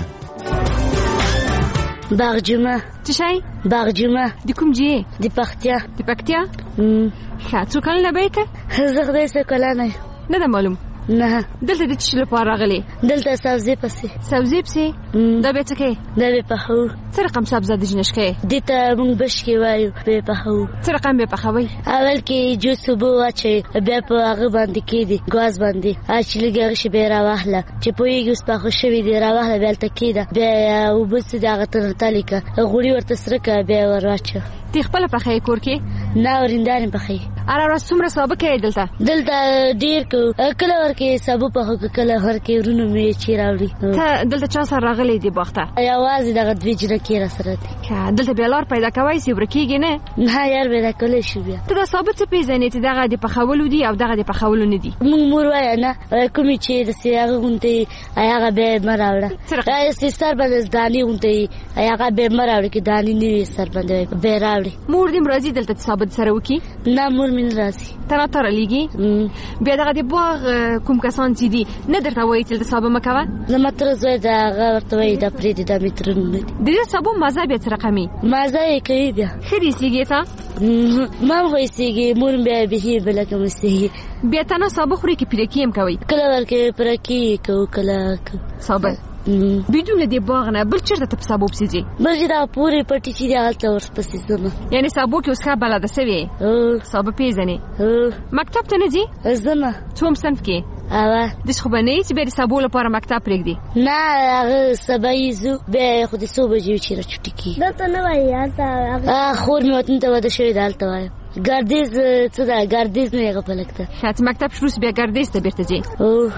باغجمه. څه شی؟ باغجمه. د کوم ځای؟ د پکتیا. د پکتیا؟ ښه څو کلونه به یې؟ زه خدای څه کلانه نه ده معلوم. نه. دلته د څه لپاره راغلی؟ دلته سبزي پسې. سبزي پسې؟ دا به څه کوي؟ دا به پخو. څه رقم سبزه د جنش کوي؟ دې ته موږ بشکې وایو به پخو. څه رقم به پخوي؟ اول کې جوس اوبه واچوي بیا په هغه باندې کېږدي ګاز باندې چې لږ هغه شي بیا راواخله چې پوهېږي اوس پخه شوي دي راواخله بیا هلته کېږده بیا اوبه څه د هغه تنرتالې کړه غوړي ورته سره کړه بیا ور واچوه. تی خپله پخوې کور کې؟ نه ورېندانې پخوي. هره ورځ څومره سابه کوې دلته؟ دلته ډېر کوو کله ورکې سابه پخو کله ورکې ورونه مې چې راوړي. ته دلته چا سره راغلی دې باغ ته؟ یوازې دغه 2 جنکې را سره دي. دلته بیا لار پیدا کوی سي ورکېږي نه؟ نه یار پیدا کولی شو بیا. ته دا سابه څه پېژنې چې دغه د پخولو دي او دغه د پخولو نه دي؟ موږ مور وایه نه کومې چې داسې هغه غوندې هغه بیا مه راوړه داسې سر باندې دانې غوندې هغه به مراوړي کې دانی نیوي سر باندې به راوړي. مور دې مرضی دلته ثابت سره وکي؟ نه مور مين راځي. تر لګي بیا دغه د باغ کوم کسان چې دي نه درته وایي چې صابه مکوه؟ زما تر زوی دا هغه ورته وایي دا پرې د متر نه دي. د صابه مزه بیا څه رقمي؟ مزه یې کوي بیا. خري سیږي ته؟ ما وایي سیږي مور بیا به بل کوم سیږي. بیا تنه صابه خوري کې پرکیم کوي. کله ورکه پرکی کو کله صابه بدون دې باغ نه بل چیرته ته صابو بسیږي؟ بلکې دا پوره پټی چې حالت ورپسې زما. یعنی صابو کې اوس ښه بلد سوي؟ صابه پیژنې؟ مکتب ته نه ځي؟ زما. څوم صنف کې؟ د خو باندې چې به صابو لپاره مکتب پرېږدي؟ نه هغه سبا یزو به خو د صبح جو چې را چټی کی. دا ته نه وایي هلته خور مې وطن ته وده شوی دالته وایي. ګردیز څه ده؟ ګردیز نه هغه پلکته. شاید مکتب شروع بیا ګردیز ته بیرته ځي.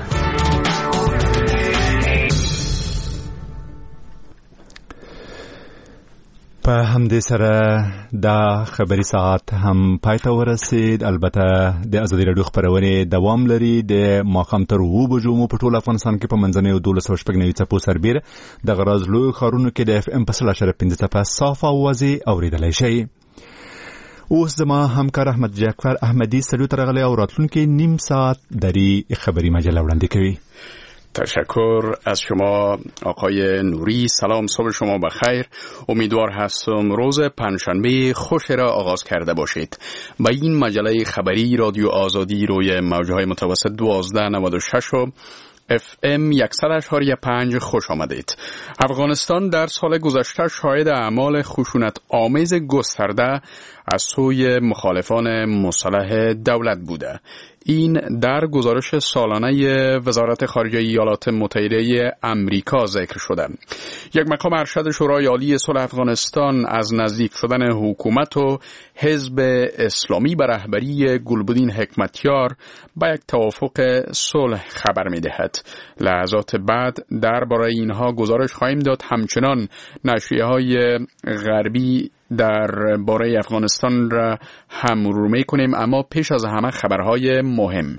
په همدې سره دا خبري ساعت هم پایته ورسید. البته د ازادي رادیو خبرونه دوام لري د ماخام تر 2 بجو مو په ټول افغانستان کې په منځنۍ او 12 څپو سربېره د غراز لوی خارونو کې د اف ام په 0.5 صافه اوازې اوریدلای شي. اوس زما همکار احمد جعفر احمدی سلو ترغلی او راتلونکي نیم ساعت دری خبری مجله وړاندې کوي. تشکر از شما آقای نوری. سلام، صبح شما بخیر. امیدوار هستم روز پنجشنبه خوش را آغاز کرده باشید. با این مجله خبری رادیو آزادی روی موجهای متوسط 1296 و FM 100.5 خوش آمدید. افغانستان در سال گذشته شاهد اعمال خشونت آمیز گسترده از سوی مخالفان مصالح دولت بوده. این در گزارش سالانه وزارت خارجه ایالات متحده آمریکا ذکر شده. یک مقام ارشد شورای عالی صلح افغانستان از نزدیک شدن حکومت و حزب اسلامی به رهبری گلبدین حکمتیار با یک توافق صلح خبر می‌دهد. لحظات بعد درباره اینها گزارش خواهیم داد. همچنان نشریه‌های غربی در باره افغانستان را هم مرور می‌کنیم، اما پیش از همه خبرهای مهم.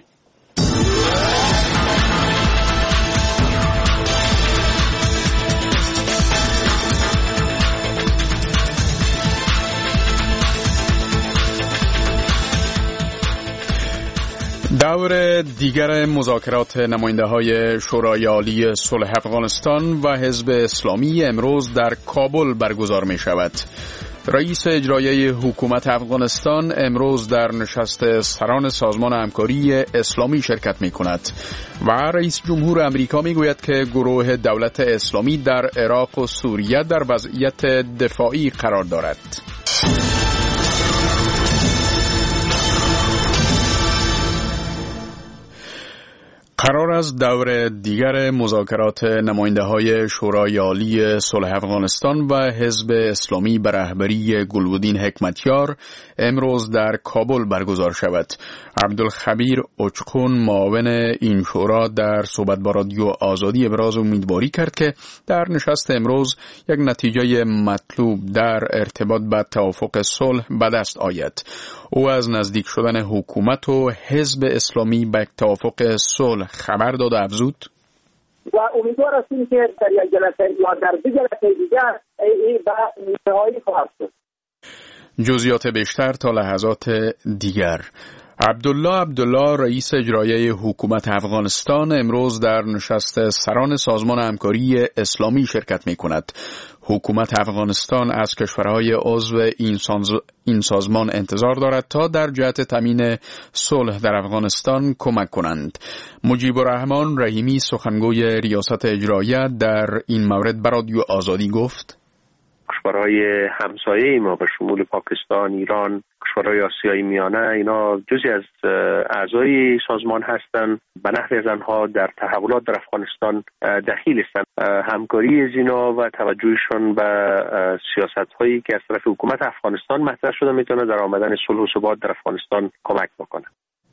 دور دیگر مذاکرات نماینده‌های شورای عالی صلح افغانستان و حزب اسلامی امروز در کابل برگزار می‌شود. رئیس اجرایی حکومت افغانستان امروز در نشست سران سازمان همکاری اسلامی شرکت می‌کند و رئیس جمهور آمریکا می‌گوید که گروه دولت اسلامی در عراق و سوریه در وضعیت دفاعی قرار دارد. قرار است دور دیگر مذاکرات نماینده‌های شورای عالی صلح افغانستان و حزب اسلامی به رهبری گلبدین حکمتیار امروز در کابل برگزار شود. عبدالخبیر اچقون معاون این شورا در صحبت با رادیو آزادی ابراز امیدواری کرد که در نشست امروز یک نتیجه مطلوب در ارتباط با توافق صلح به دست آید. او از نزدیک شدن حکومت و حزب اسلامی به توافق صلح خبر داد و افزود و امیدوار هستیم که در یک جلسه یا در دو جلسه دیگر این به نهایی خواهد شد. جزئیات بیشتر تا لحظات دیگر. عبدالله رئیس اجرایی حکومت افغانستان امروز در نشست سران سازمان همکاری اسلامی شرکت می کند. حکومت افغانستان از کشورهای عضو این سازمان انتظار دارد تا در جهت تامین صلح در افغانستان کمک کنند. مجیب الرحمن رحیمی سخنگوی ریاست اجرایی در این مورد به رادیو آزادی گفت: کشورهای همسایه ما به شمول پاکستان، ایران، کشورهای آسیای میانه، اینا جزئی از اعضای سازمان هستند. به نحوی از آنها در تحولات در افغانستان دخیل هستند. همکاری از اینا و توجهشون به سیاست‌هایی که از طرف حکومت افغانستان مطرح شده میتونه در آمدن صلح و ثبات در افغانستان کمک بکنه.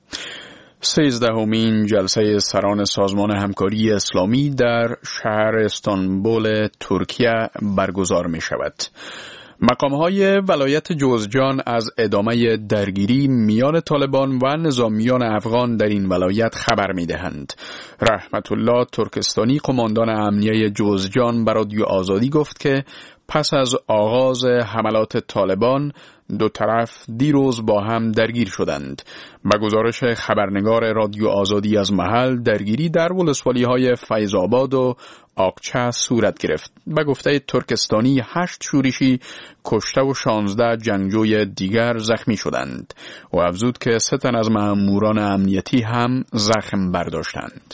13مین جلسه سران سازمان همکاری اسلامی در شهر استانبول ترکیه برگزار می شود. مقام‌های ولایت جوزجان از ادامه درگیری میان طالبان و نظامیان افغان در این ولایت خبر می‌دهند. رحمت الله ترکستانی قماندان امنیه جوزجان به رادیو آزادی گفت که پس از آغاز حملات طالبان دو طرف دیروز با هم درگیر شدند. به گزارش خبرنگار رادیو آزادی از محل، درگیری در ولسوالی‌های فیض آباد و آقچه صورت گرفت. به گفته ترکستانی 8 شورشی کشته و 16 جنگجوی دیگر زخمی شدند و افزود که 3 تن از ماموران امنیتی هم زخم برداشتند.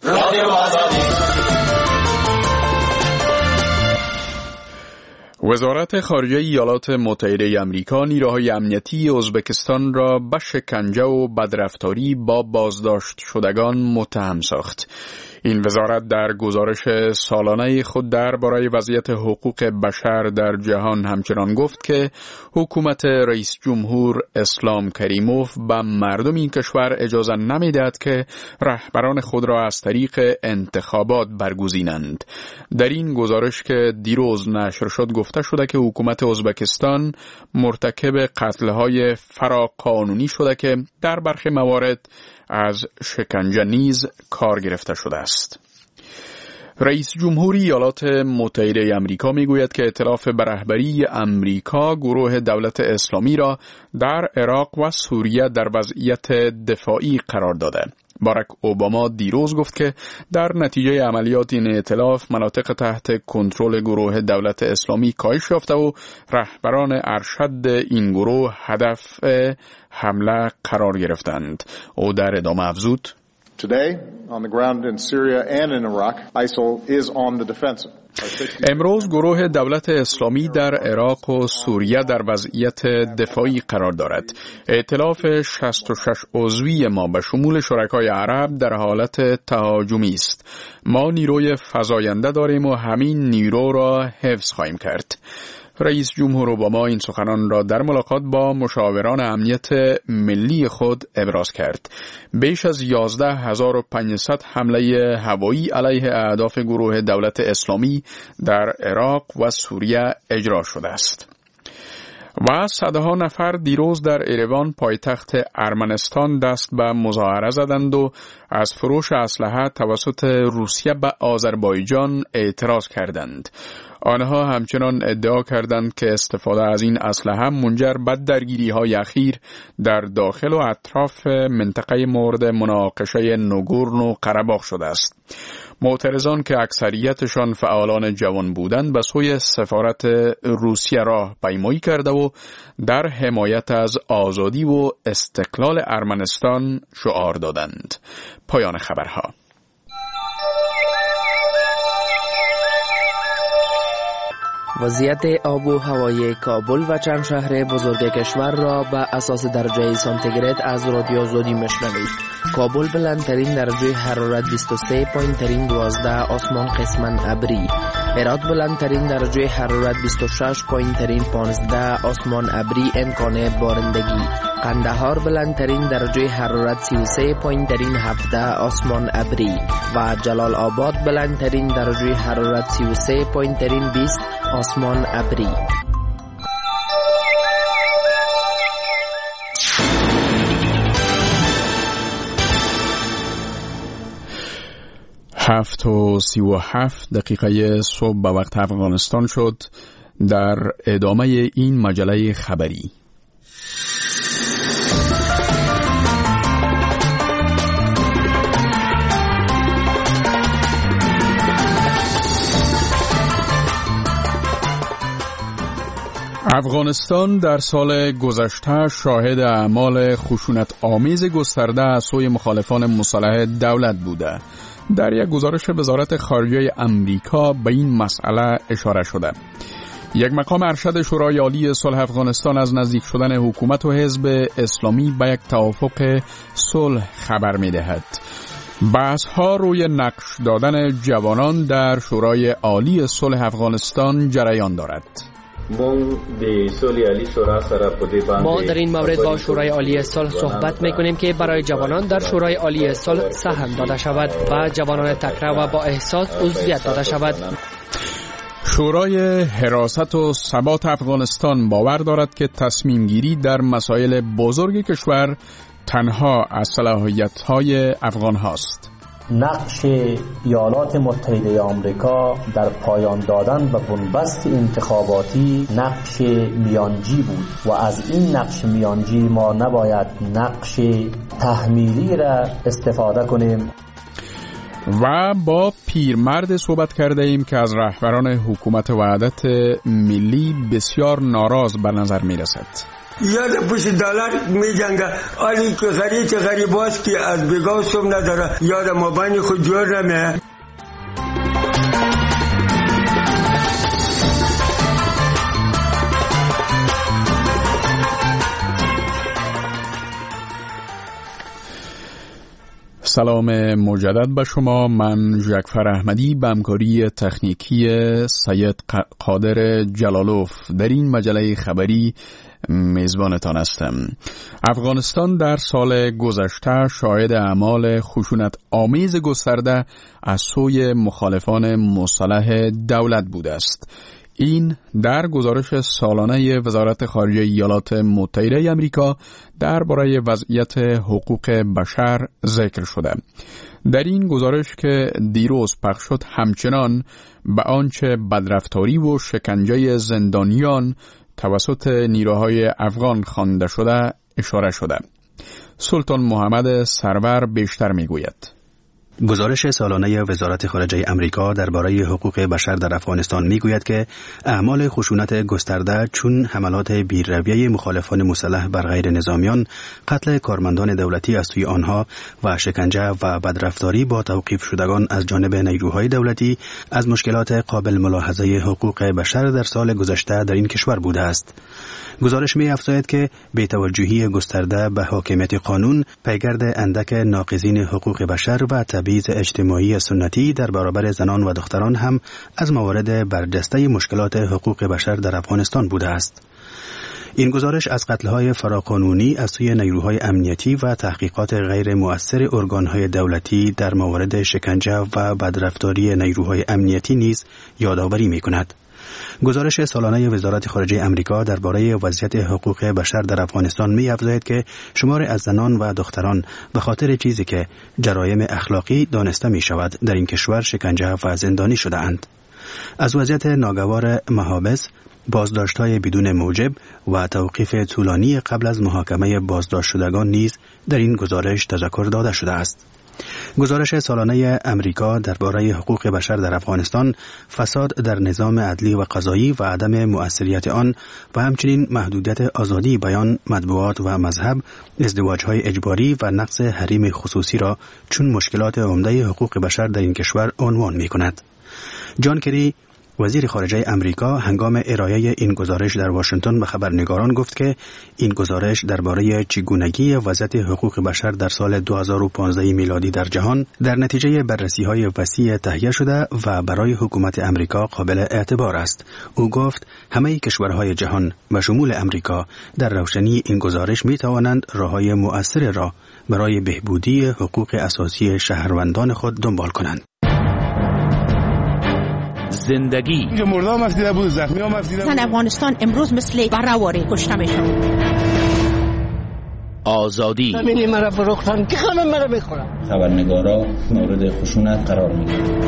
وزارت خارجه ایالات متحده آمریکا نیروهای امنیتی ازبکستان را به شکنجه و بدرفتاری با بازداشت شدگان متهم ساخت. این وزارت در گزارش سالانه خود درباره وضعیت حقوق بشر در جهان همچنان گفت که حکومت رئیس جمهور اسلام کریموف به مردم این کشور اجازه نمیدهد که رهبران خود را از طریق انتخابات برگزینند. در این گزارش که دیروز نشر شد گفته شده که حکومت ازبکستان مرتکب قتل‌های فراقانونی شده که در برخی موارد از شکنجه نیز کار گرفته شده است. رئیس جمهوری ایالات متحده آمریکا میگوید که ائتلاف به رهبری آمریکا گروه دولت اسلامی را در عراق و سوریه در وضعیت دفاعی قرار داده. باراک اوباما دیروز گفت که در نتیجه عملیات این ائتلاف مناطق تحت کنترل گروه دولت اسلامی کاهش یافته و رهبران ارشد این گروه هدف حمله قرار گرفتند. او در ادامه افزود: Today, on the ground in Syria and in Iraq, ISIL is on the defensive. امروز گروه دولت اسلامی در عراق و سوریه در وضعیت دفاعی قرار دارد. ائتلاف 66 عضوی ما به شمول شرکای عرب در حالت تهاجمی است. ما نیروی فزاینده داریم و همین نیرو را حفظ خواهیم کرد. رئیس جمهور اوباما این سخنان را در ملاقات با مشاوران امنیت ملی خود ابراز کرد. بیش از 11500 حمله هوایی علیه اهداف گروه دولت اسلامی در عراق و سوریه اجرا شده است. و صدها نفر دیروز در اریوان پایتخت ارمنستان دست به مظاهره زدند و از فروش اسلحه توسط روسیه به آذربایجان اعتراض کردند. آنها همچنان ادعا کردند که استفاده از این اسلحه منجر به درگیری‌های اخیر در داخل و اطراف منطقه مورد مناقشه نگورنو قره‌باغ شده است. معترضان که اکثریتشان فعالان جوان بودند به سوی سفارت روسیه راه پیمایی کرده و در حمایت از آزادی و استقلال ارمنستان شعار دادند. پایان خبرها. وضعیت آب و هوای کابل و چند شهر بزرگ کشور را به اساس درجه سانتیگراد از رادیو آزادی میشنوید. کابل بلندترین درجه حرارت 23 پایینترین 12 آسمان قسماً ابری. هرات بلندترین درجه حرارت 26 پایینترین 15 آسمان ابری امکان بارندگی. قندهار بلندترین درجه حرارت 33 پایینترین 17 آسمان ابری و جلال آباد بلندترین درجه حرارت 33 پایینترین 20 آسمان ابری. هفت و 37 دقیقه صبح به وقت افغانستان شد. در ادامه این مجله خبری افغانستان در سال گذشته شاهد اعمال خشونت آمیز گسترده از سوی مخالفان مسلح دولت بوده. در یک گزارش وزارت خارجه امریکا به این مسئله اشاره شده. یک مقام ارشد شورای عالی صلح افغانستان از نزدیک شدن حکومت و حزب اسلامی به یک توافق صلح خبر می‌دهد. بحث‌ها روی نقش دادن جوانان در شورای عالی صلح افغانستان جریان دارد. ما در این مورد با شورای عالی صلح صحبت می‌کنیم که برای جوانان در شورای عالی صلح سهم داده شود و جوانان تکره و با احساس عضویت داده شود. شورای حراست و ثبات افغانستان باور دارد که تصمیم گیری در مسائل بزرگ کشور تنها از صلاحیت‌های افغان هاست. نقش ایالات متحده آمریکا در پایان دادن به بنبست انتخاباتی نقش میانجی بود و از این نقش میانجی ما نباید نقش تحمیلی را استفاده کنیم. و با پیرمرد صحبت کرده ایم که از رهبران حکومت وحدت ملی بسیار ناراض به نظر می رسد. یاد پوش دلار می جنگه آلی که غریب باز که از بگاو سوم نداره یاد مبانی خود جور نمیه. سلام مجدد به شما. من جعفر احمدی به همکاری تکنیکی سید قادر جلالوف در این مجله خبری میزبانتان هستم. افغانستان در سال گذشته شاهد اعمال خشونت آمیز گسترده از سوی مخالفان مسلح دولت بوده است. این در گزارش سالانه وزارت خارجه ایالات متحده آمریکا درباره وضعیت حقوق بشر ذکر شده. در این گزارش که دیروز پخش شد همچنان به آنچه بدرفتاری و شکنجه زندانیان توسط نیروهای افغان خوانده شده اشاره شده. سلطان محمد سرور بیشتر میگوید. گزارش سالانه وزارت خارجه امریکا درباره حقوق بشر در افغانستان میگوید که اعمال خشونت گسترده چون حملات بی‌رویه مخالفان مسلح بر غیر نظامیان، قتل کارمندان دولتی از سوی آنها و شکنجه و بدرفتاری با توقیف شدگان از جانب نیروهای دولتی از مشکلات قابل ملاحظه حقوق بشر در سال گذشته در این کشور بوده است. گزارش می‌افزاید که بی‌توجهی گسترده به حاکمیت قانون، پیگرد اندک ناقضین حقوق بشر و تبعیض اجتماعی سنتی در برابر زنان و دختران هم از موارد برجسته مشکلات حقوق بشر در افغانستان بوده است. این گزارش از قتل‌های فراقانونی از سوی نیروهای امنیتی و تحقیقات غیر مؤثر ارگان‌های دولتی در موارد شکنجه و بدرفتاری نیروهای امنیتی نیز یادآوری می‌کند. گزارش سالانه وزارت خارجه امریکا درباره وضعیت حقوق بشر در افغانستان می‌افزاید که شمار از زنان و دختران به خاطر چیزی که جرایم اخلاقی دانسته می‌شود در این کشور شکنجه و زندانی شده‌اند. از وضعیت ناگوار محابس، بازداشت‌های بدون موجب و توقیف طولانی قبل از محاکمه بازداشت شدگان نیز در این گزارش تذکر داده شده است. گزارش سالانه امریکا درباره حقوق بشر در افغانستان، فساد در نظام عدلی و قضایی و عدم مؤثریت آن و همچنین محدودیت آزادی بیان، مطبوعات و مذهب، ازدواج‌های اجباری و نقض حریم خصوصی را چون مشکلات عمده حقوق بشر در این کشور عنوان می‌کند. جان کری، وزیر خارجه امریکا، هنگام ارائه این گزارش در واشنگتن به خبرنگاران گفت که این گزارش درباره چگونگی وضعیت حقوق بشر در سال 2015 میلادی در جهان در نتیجه بررسی‌های وسیع تهیه شده و برای حکومت امریکا قابل اعتبار است. او گفت همه کشورهای جهان و شمول امریکا در روشنی این گزارش می‌توانند راه‌های مؤثر را برای بهبودی حقوق اساسی شهروندان خود دنبال کنند. زندگی مردم مفیده بود، زخمی هم مفیده بود. افغانستان امروز مثل برهواری کشته میشن. آزادی همینی مرا فروختن که خانم مرا بخورم. خبرنگارا مورد خشونت قرار میگیرن.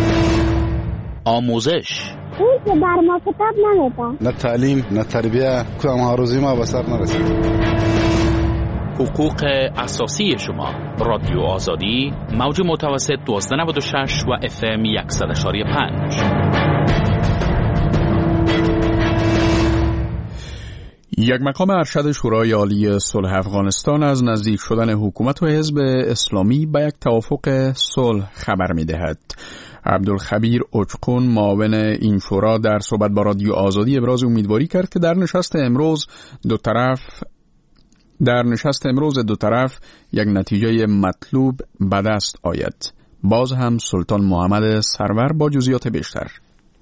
آموزش اون که بر ما کتاب نمیده. نه تعلیم نه تربیه، کدام ها روزی ما به سر نرسید. حقوق اساسی شما. رادیو آزادی، موج متوسط 1296 و FM 100.5. یک مقام ارشد شورای عالی صلح افغانستان از نزدیک شدن حکومت و حزب اسلامی به یک توافق صلح خبر می‌دهد. عبدالخبیر اوچقون، معاون این شورا، در صحبت با رادیو آزادی ابراز امیدواری کرد که در نشست امروز دو طرف یک نتیجه مطلوب به دست آید. باز هم سلطان محمد سرور با جزئیات بیشتر.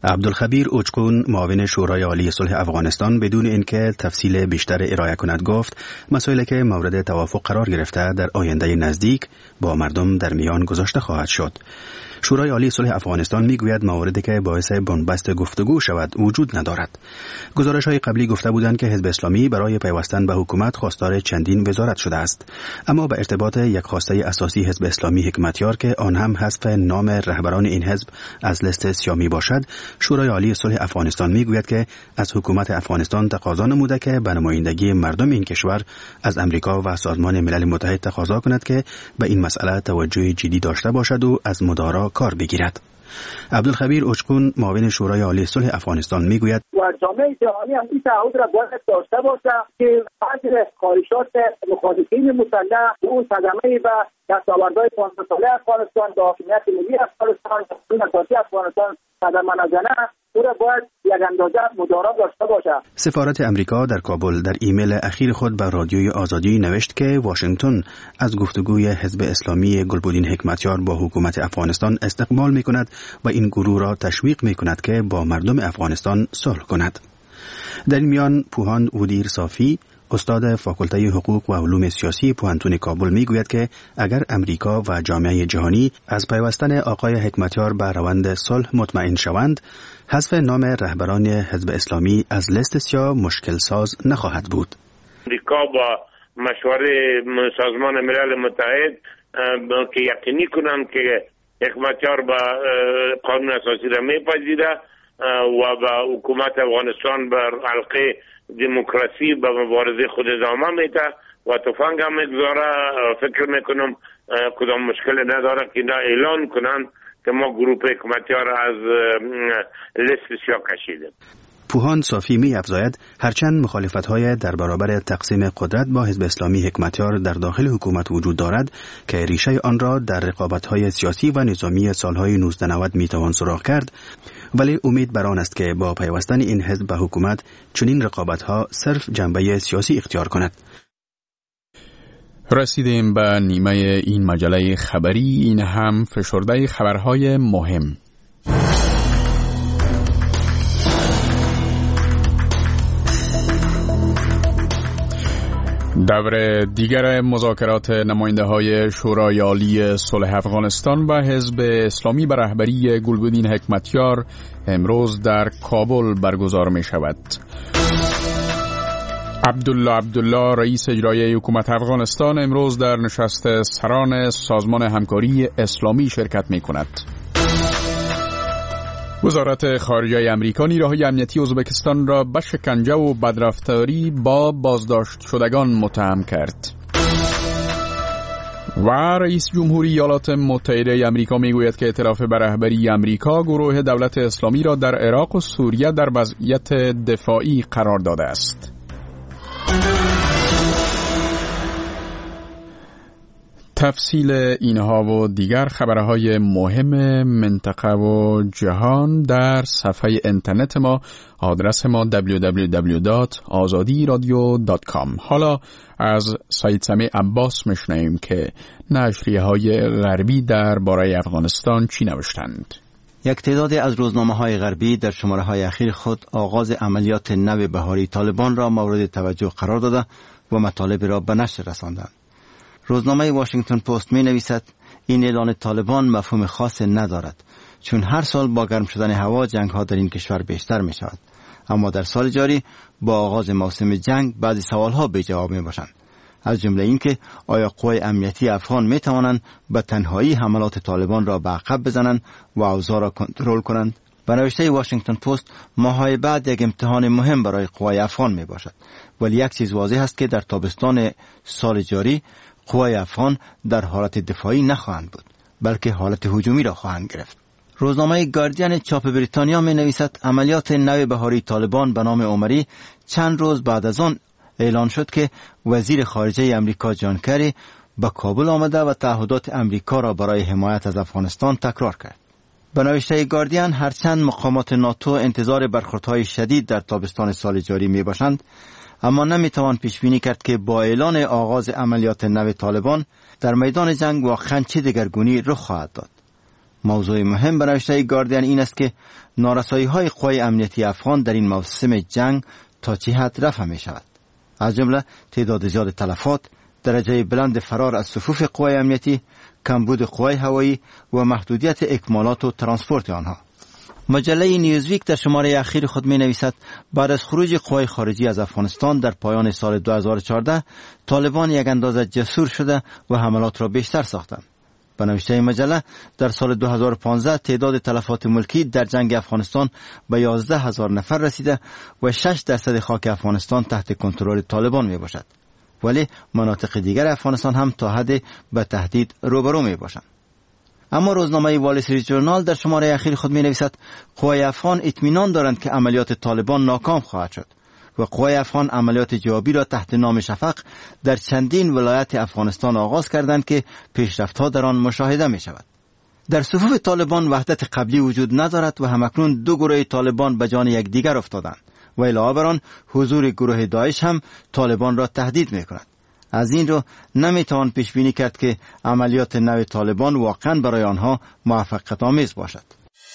عبدالخبیر اوچکون معاون شورای عالی صلح افغانستان بدون اینکه تفصیل بیشتر ارائه کند گفت مسائلی که مورد توافق قرار گرفته در آینده نزدیک با مردم در میان گذاشته خواهد شد. شورای عالی صلح افغانستان میگوید مواردی که باعث بنبست گفتگو شود وجود ندارد. گزارش‌های قبلی گفته بودند که حزب اسلامی برای پیوستن به حکومت خواستار چندین وزارت شده است، اما به ارتباط یک خواسته اساسی حزب اسلامی حکمتیار که آن هم حذف نام رهبران این حزب از لیست سیامی باشد، شورای عالی صلح افغانستان میگوید که از حکومت افغانستان تقاضا نموده که به نمایندگی مردم این کشور از امریکا و سازمان ملل متحد تقاضا کند که به این مسئله توجه جدی داشته باشد و از مدارا کار بگیرد. عبدالخبیر اوچکون معاون شورای عالی صلح افغانستان میگوید و جامعه جهانی هم این تعهد را باید داشته باشد که اجر خواهشات مخالفین مسلح اون صدمه و دستاوردهای 15 ساله افغانستان به حاکمیت ملی افغانستان و اساسی افغانستان صدمه نزنه او را باید یک اندازه مدارا داشته باشد. سفارت امریکا در کابل در ایمیل اخیر خود به رادیوی آزادی نوشت که واشنگتن از گفتگوی حزب اسلامی گلبدین حکمتیار با حکومت افغانستان استقبال می‌کند و این گروه را تشویق می‌کند که با مردم افغانستان صلح کند. در این میان پوهان اودیر صافی استاد فاکولته حقوق و علوم سیاسی پوهنتون کابل میگوید که اگر امریکا و جامعه جهانی از پیوستن آقای حکمتیار به روند صلح مطمئن شوند، حذف نام رهبران حزب اسلامی از لیست سیاه مشکل ساز نخواهد بود. امریکا با مشوره سازمان ملل متحد که یقینی کنند که حکمتیار با قانون اساسی را میپذیره و با حکومت افغانستان بر حلقه دموکراسی به مبارزه خود ادامه میده و تفنگ هم میگذاره، فکر میکنم کدام مشکل نداره که اینا اعلان کنند که ما گروپ حکمتیار از لیست سیاه کشیدیم. پوهان صافی می افزاید هرچند مخالفت‌های در برابر تقسیم قدرت با حزب اسلامی حکمتیار در داخل حکومت وجود دارد که ریشه آن را در رقابت‌های سیاسی و نظامی سالهای 1990 میتوان سراغ کرد، ولی امید بر آن است که با پیوستن این حزب به حکومت چنین رقابت‌ها صرف جنبه سیاسی اختیار کند. رسیدیم به نیمه این مجله خبری. این هم فشرده خبرهای مهم. دور دیگر مذاکرات نماینده‌های شورای عالی صلح افغانستان و حزب اسلامی به رهبری گلبدین حکمتیار امروز در کابل برگزار می شود. عبدالله رئیس اجرایی حکومت افغانستان امروز در نشست سران سازمان همکاری اسلامی شرکت می کند. وزارت خارجه امریکا نیروهای امنیتی ازبکستان را به شکنجه و بدرفتاری با بازداشت شدگان متهم کرد. و رئیس جمهوری ایالات متحده امریکا میگوید که اعتراف به رهبری امریکا گروه دولت اسلامی را در عراق و سوریه در وضعیت دفاعی قرار داده است. تفصیل اینها و دیگر خبرهای مهم منطقه و جهان در صفحه اینترنت ما، آدرس ما www.azadiradio.com. حالا از سید سمیع عباس میشنویم که نشریه‌های غربی درباره افغانستان چی نوشتند. یک تعدادی از روزنامه‌های غربی در شماره‌های اخیر خود آغاز عملیات نو بهاری طالبان را مورد توجه قرار داده و مطالب را به نشر رساندند. روزنامه واشنگتن پست می نویسد این اعلان طالبان مفهوم خاص ندارد، چون هر سال با گرم شدن هوا جنگ ها در این کشور بیشتر می شود، اما در سال جاری با آغاز موسم جنگ بعضی سوال ها بی جواب می باشند، از جمله اینکه آیا قوای امنیتی افغان می توانند به تنهایی حملات طالبان را به عقب بزنند و اوضاع را کنترل کنند. به نوشته واشنگتن پست ماهای بعد یک امتحان مهم برای قوای افغان می باشد، ولی یک چیز واضح است که در تابستان سال جاری قوای افغان در حالت دفاعی نخواهند بود، بلکه حالت هجومی را خواهند گرفت. روزنامه گاردین چاپ بریتانیا می نویسد عملیات نو بهاری طالبان به نام عمری چند روز بعد از آن اعلان شد که وزیر خارجه امریکا جان کری به کابل آمده و تعهدات امریکا را برای حمایت از افغانستان تکرار کرد. به نوشته گاردین هرچند مقامات ناتو انتظار برخوردهای شدید در تابستان سال جاری می باشند، اما نمیتوان پیش بینی کرد که با اعلان آغاز عملیات نو طالبان در میدان جنگ واقعاً چه دگرگونی رخ خواهد داد. موضوع مهم به نوشته گاردین این است که نارسایی‌های قوای امنیتی افغان در این موسم جنگ تا چه حد رفع می شود، از جمله تعداد زیاد تلفات، درجه بلند فرار از صفوف قوای امنیتی، کمبود قوای هوایی و محدودیت اکمالات و ترانسپورت آنها. مجله نیوزویک در شماره اخیر خود می نویسد بعد از خروج قوای خارجی از افغانستان در پایان سال 2014 طالبان یک اندازه جسور شده و حملات را بیشتر ساختند. به نوشته مجله در سال 2015 تعداد تلفات ملکی در جنگ افغانستان به 11,000 نفر رسیده و 6% خاک افغانستان تحت کنترل طالبان می باشد، ولی مناطق دیگر افغانستان هم تا حد به تهدید روبرو می باشند. اما روزنامه وال استریت ژورنال در شماره اخیر خود می نویسد قوای افغان اطمینان دارند که عملیات طالبان ناکام خواهد شد و قوای افغان عملیات جوابی را تحت نام شفق در چندین ولایت افغانستان آغاز کردند که پیشرفت‌ها در آن مشاهده می شود. در صفوف طالبان وحدت قبلی وجود ندارد و همکنون دو گروه طالبان به جان یکدیگر افتادند و علاوه بر آن حضور گروه داعش هم طالبان را تهدید می کند. از این رو نمیتوان پیش بینی کرد که عملیات نو طالبان واقعا برای آنها موفقیت آمیز باشد.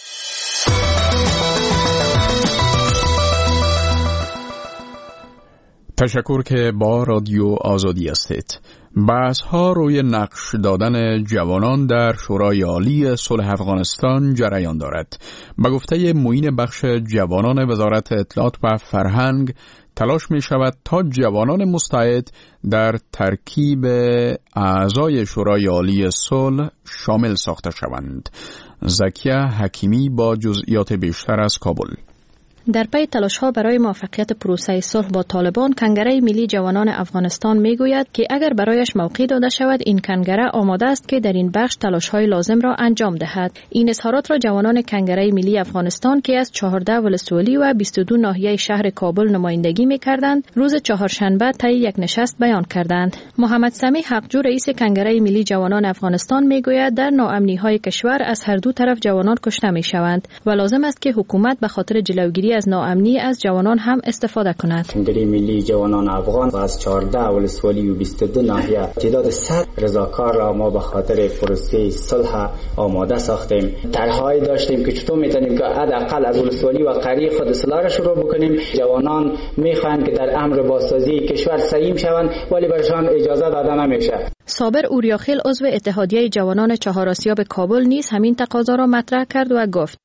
تشکر که با رادیو آزادی هستید. بحث ها روی نقش دادن جوانان در شورای عالی صلح افغانستان جریان دارد. به گفته معین بخش جوانان وزارت اطلاعات و فرهنگ، تلاش می شود تا جوانان مستعد در ترکیب اعضای شورای عالی صلح شامل ساخته شوند. زکیه حکیمی با جزئیات بیشتر از کابل. در پی تلاش‌ها برای موفقیت پروسه صلح با طالبان، کنگره ملی جوانان افغانستان میگوید که اگر برایش موقع داده شود، این کنگره آماده است که در این بخش تلاش‌های لازم را انجام دهد. این اظهارات را جوانان کنگره ملی افغانستان که از 14 ولسوالی و 22 ناحیه شهر کابل نمایندگی می‌کردند، روز چهارشنبه طی یک نشست بیان کردند. محمد سمیع حقجو رئیس کنگره ملی جوانان افغانستان میگوید در ناامنی‌های کشور از هر دو طرف جوانان کشته می‌شوند و لازم است که حکومت به خاطر جلوگیری از ناامنی از جوانان هم استفاده کند. کنگره ملی جوانان افغان از 14 ولسوالی و 22 ناحیه تعداد 100 رضاکار را ما به خاطر پروسه صلح آماده ساختیم. طرح‌هایی داشتیم که چطور میتونیم که حداقل از ولسوالی و قریه خود اصلاح را شروع بکنیم. جوانان میخواهند که در امر بازسازی کشور سهیم شوند، ولی برشان اجازه داده نمیشه. صابر اوریاخیل عضو اتحادیه جوانان چهار آسیاب کابل نیز همین تقاضا را مطرح کرد و گفت: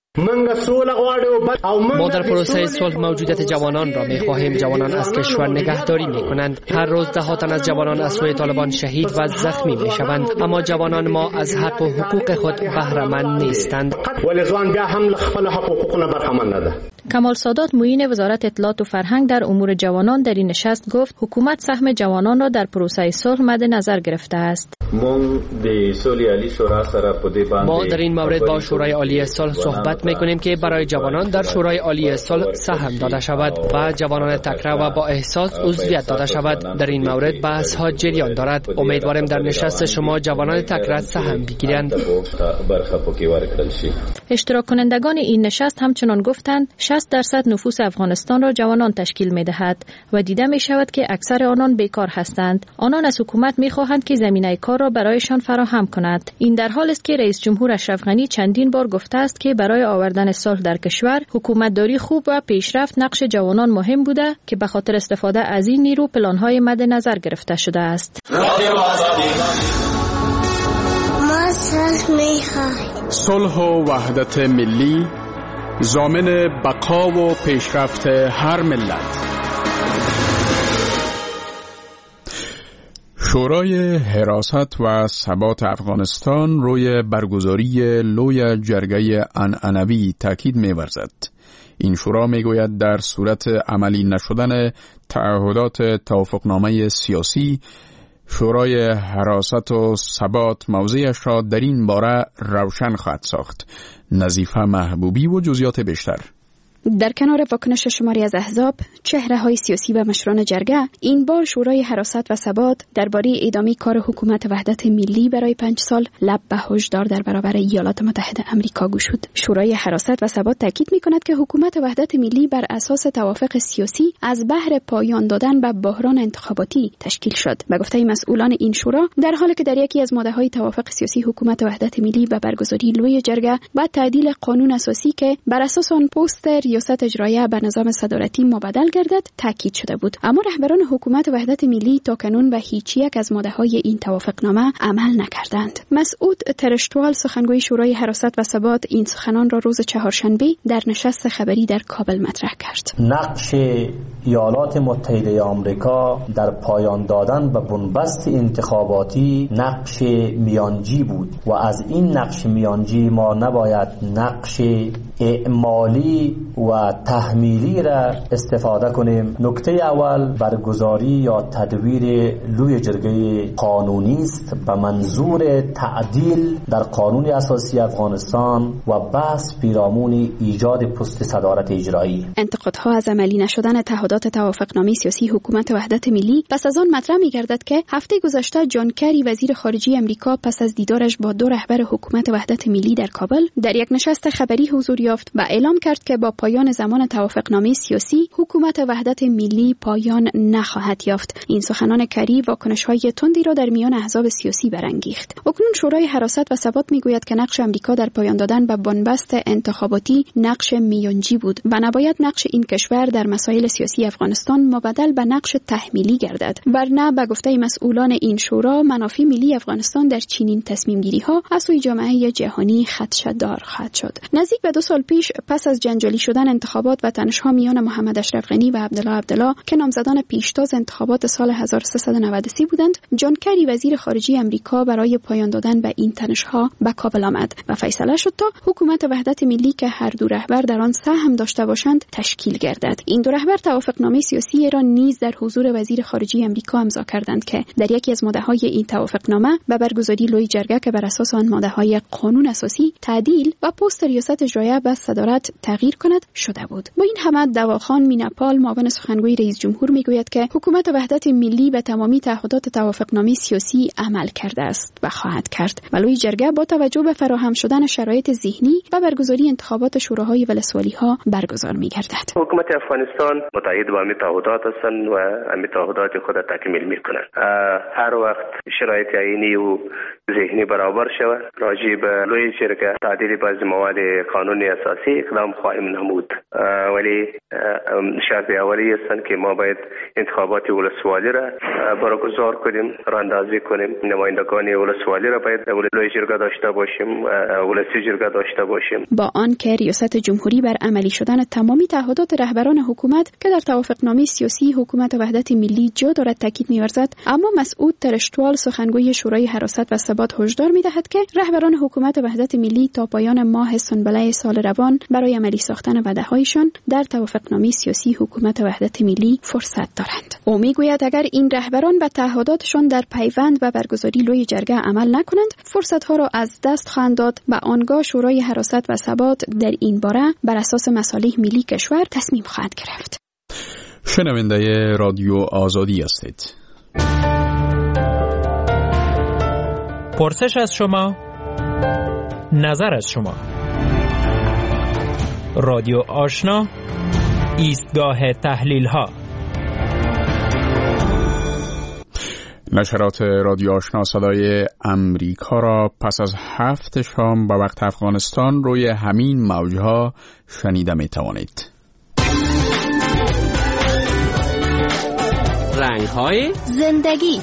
ما در پروسه صلح موجودیت جوانان را می‌خواهیم. جوانان از کشور نگهداری می‌کنند. هر روز ده تن از جوانان از سوی طالبان شهید و زخمی می‌شوند، اما جوانان ما از حق و حقوق خود بهره مند نیستند. کمال سادات معین وزارت اطلاعات و فرهنگ در امور جوانان در این نشست گفت حکومت سهم جوانان را در پروسه صلح مد نظر گرفته است. ما در این مورد با شورای عالی صلح صحبت می‌کنیم که برای جوانان در شورای عالی صلح سهم داده شود و جوانان تکره و با احساس عضویت داده شود. در این مورد بحث ها جریان دارد. امیدواریم در نشست شما جوانان تکره سهم بگیرند. اشتراک کنندگان این نشست همچنان گفتند 60% نفوس افغانستان را جوانان تشکیل می‌دهد و دیده می‌شود که اکثر آنان بیکار هستند. آنان از حکومت می‌خواهند که زمینه کار را برایشان فراهم کند. این در حالی است که رئیس جمهور اشرف غنی چندین بار گفته است که برای آوردن صلح در کشور حکومتداری خوب و پیشرفت نقش جوانان مهم بوده که به خاطر استفاده از این نیرو پلان‌های مد نظر گرفته شده است. صلح و وحدت ملی ضامن بقا و پیشرفت هر ملت. شورای حراست و ثبات افغانستان روی برگزاری لوی جرگه عنعنوی تاکید می‌ورزد. این شورا میگوید در صورت عملی نشدن تعهدات توافقنامه سیاسی، شورای حراست و ثبات موضعش را در این باره روشن خواهد ساخت. نظیفه محبوبی و جزئیات بیشتر. در کنار واکنش شماری از احزاب، چهره‌های سیاسی و مشران جرگه، این بار شورای حراست و ثبات درباره ادامه کار حکومت وحدت ملی برای 5 سال لب به هشدار در برابر ایالات متحده آمریکا گشود. شورای حراست و ثبات تاکید می‌کند که حکومت وحدت ملی بر اساس توافق سیاسی از بهر پایان دادن به بحران انتخاباتی تشکیل شد. به گفته مسئولان این شورا، در حالی که در یکی از ماده‌های توافق سیاسی حکومت وحدت ملی به برگزاری لوی جرگه و تعدیل قانون اساسی که بر اساس آن پست ریاست اجرایه به نظام صدارتی مبدل گردد تاکید شده بود، اما رهبران حکومت وحدت ملی تاکنون به هیچ یک از ماده‌های این توافقنامه عمل نکردند. مسعود ترشتوال، سخنگوی شورای حراست و ثبات، این سخنان را روز چهارشنبه در نشست خبری در کابل مطرح کرد. نقش ایالات متحده آمریکا در پایان دادن به بنبست انتخاباتی نقش میانجی بود و از این نقش میانجی ما نباید نقش اعمالی و تحمیلی را استفاده کنیم. نکته اول، برگزاری یا تدویر لوی جرگه قانونی است به منظور تعدیل در قانون اساسی افغانستان و بحث پیرامون ایجاد پست صدارت اجرایی. انتقادها از عملی نشدن تعهدات توافقنامه سیاسی حکومت وحدت ملی پس از آن مطرح می‌گردد که هفته گذشته جان کری، وزیر خارجه امریکا، پس از دیدارش با 2 رهبر حکومت وحدت ملی در کابل در یک نشست خبری حضور یافت و اعلام کرد که با پایان زمان توافقنامه سیاسی حکومت وحدت ملی پایان نخواهد یافت. این سخنان کری واکنش‌های تندی را در میان احزاب سیاسی برانگیخت. اکنون شورای حراست و ثبات میگوید که نقش آمریکا در پایان دادن به بنبست انتخاباتی نقش میانجی بود و نباید نقش این کشور در مسائل سیاسی افغانستان مبدل به نقش تحمیلی گردد، ورنه به گفته مسئولان این شورا منافع ملی افغانستان در چنین تصمیم گیری ها از سوی جامعه جهانی خدشه‌دار خواهد شد. نزدیک به 2 سال پیش پس از جنجالی شدن انتخابات و تنش‌ها میان محمد اشرف غنی و عبدالله که نامزدان پیشتاز انتخابات سال 1393 بودند، جان کری، وزیر خارجه امریکا، برای پایان دادن به این تنش‌ها به کابل آمد و فیصله شد تا حکومت وحدت ملی که هر 2 رهبر در آن سهم داشته باشند تشکیل گردد. این 2 رهبر توافقنامه سیاسی را نیز در حضور وزیر خارجه امریکا امضا کردند که در یکی از ماده‌های این توافقنامه به برگزاری لوی جرگه که بر اساس آن ماده‌های قانون اساسی تعدیل و پست ریاست اجرایه به صدارت تغییر کند شده بود. با این همه دواخان میناپال، معاون سخنگوی رئیس جمهور، میگوید که حکومت وحدت ملی به تمامی تعهدات توافقنامه سیاسی عمل کرده است و خواهد کرد و لوی جرگه با توجه به فراهم شدن شرایط ذهنی و برگزاری انتخابات شوراهای ولسوالی‌ها برگزار می‌گردد. حکومت افغانستان متعهد به همین تعهدات هستند و همین تعهدات خود تکمیل می‌کنند. هر وقت شرایط عینی و ذهنی برابر شود راجع به لوی جرگه تعدیل بعضی مواد قانون اساسی اقدام خواهیم نمود، ولی شرط اولی است که ما باید انتخابات ولسوالی را برگزار کنیم، راندازی کنیم. نمایندگان ولسوالی را باید لوی جرگه داشته باشیم، ولسی جرگه داشته باشیم. با آن که ریاست جمهوری بر عملی شدن تمامی تعهدات رهبران حکومت که در توافقنامه سیاسی حکومت وحدت ملی جا دارد تاکید می‌ورزد، اما مسعود ترشتوال، سخنگوی شورای حراست و ثبات، هشدار می‌دهد که رهبران حکومت وحدت ملی تا پایان ماه سنبله سال روان برای عملی ساختن وعده‌هایشان در توافقنامه سیاسی حکومت وحدت ملی فرصت دارند. او میگوید اگر این رهبران به تعهداتشان در پیوند و برگزاری لوی جرگه عمل نکنند، فرصت‌ها را از دست خواهند داد و آنگاه شورای حراست و ثبات در این باره بر اساس مصالح ملی کشور تصمیم خواهد گرفت. شنونده رادیو آزادی هستید. پرسش از شما، نظر از شما. رادیو آشنا، ایستگاه تحلیل ها. نشرات رادیو آشنا صدای امریکا را پس از 7 شام به وقت افغانستان روی همین موجها شنیده می توانید. رنگ‌های زندگی.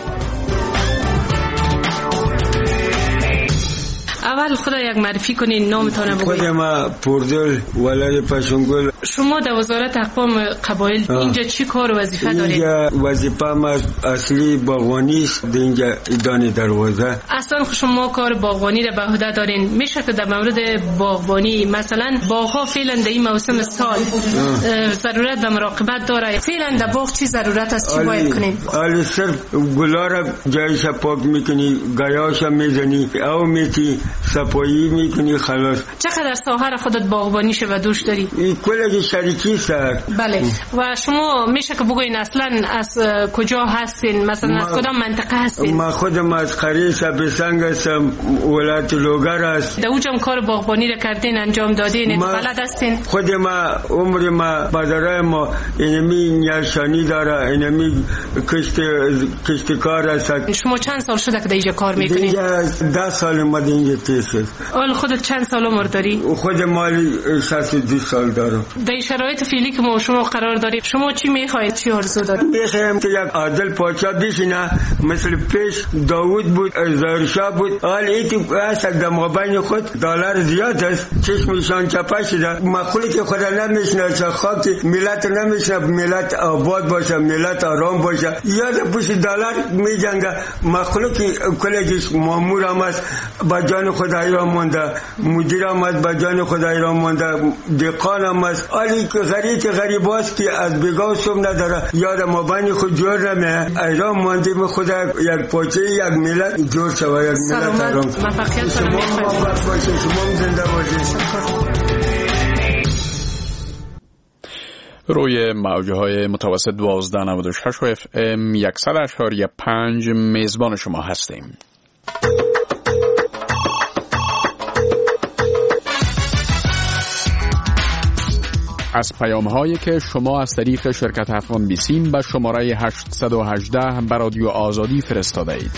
اول خدا یک معرفی کنین، نامتون بگید. خودم پردل ولد پشنگل. شما در وزارت اقوام قبایل اینجا چی کار و وظیفه دارید؟ اینجا وظیفه ما اصلی باغبانی است، اینجا اداره دروازه. اصلا شما کار باغبانی را به عهده دارین. میشه که در مورد باغبانی مثلا باغ‌ها فعلا در این موسم سال ضرورت به مراقبت داره، فعلا در باغ چی ضرورت است، چی باید کنین؟ صرف گلا را جایش پاک میکنی، گیاهاش میزنی، او میتی صفایی میکنی خلاص. چقدر ساحه خودت باغبانی شو دوست داری؟ کل شریکی سر. بله. و شما میشه که بگوین اصلا از کجا هستین؟ مثلا از کدام منطقه هستین؟ ما خودم از قریه سبسنگ هستم، ولایت لوگر است. در اوجم کار باغبانی را کردین، انجام دادین، بلد هستین؟ خود ما عمر ما بازارای ما اینمی نیاشانی داره، اینمی کشتکار است. شما چند سال شده که در اینجا کار میکنین؟ اینجا 10 سال ما اینجا تیسه. اول خودت چند سال عمر داری؟ خود مالی 62 سال دارم. در شرایط فعلی که ما شما قرار داریم، شما چی میخواید؟ چی آرزو دارید؟ میخوایم که یک عادل پادشاه بشینه، مثل پیش داوود بود، ظاهرشاه بود. حال ایتی هست در مابین خود دلار زیاد است، چشمشان چپه شده. مخلوقی که خدا نمیشناسه، خاک ملت نمیشناسه، ملت آباد باشه، ملت آرام باشه، یاد پوش دلار میجنگه. مخلوقی کلگیش مامور هم است، با جان خدایی را مونده، مدیر هم است، با جان خدایی را مونده، دقان هم است. حالی که غریب است که از بگاه سوم نداره، یاد مابین خود جور نمیه. ایران مانده به خدا یک پاچه یک ملت جور شوه، یک ملت آرام. شما موفق باشید، شما زنده باشید. روی موجهای متوسط 1296 و اف ام 100.5 میزبان شما هستیم. از پیام‌هایی که شما از طریق شرکت افغان بیسیم به شماره 818 به رادیو آزادی فرستاده اید.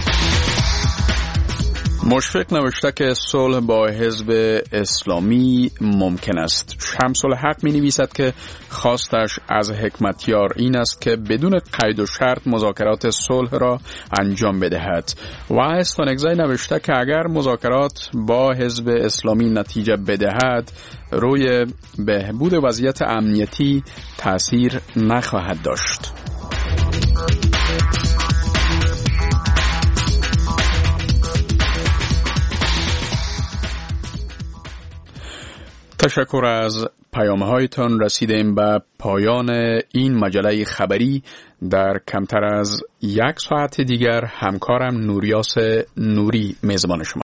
مشفق نوشته که صلح با حزب اسلامی ممکن است. شمس الحق می نویسد که خواستش از حکمتیار این است که بدون قید و شرط مذاکرات صلح را انجام بدهد. و استانگزای نوشته که اگر مذاکرات با حزب اسلامی نتیجه بدهد روی بهبود وضعیت امنیتی تأثیر نخواهد داشت. تشکر از پیام‌هایتان. رسیدیم به پایان این مجله خبری. در کمتر از 1 ساعت دیگر همکارم نوریاس نوری میزبان شما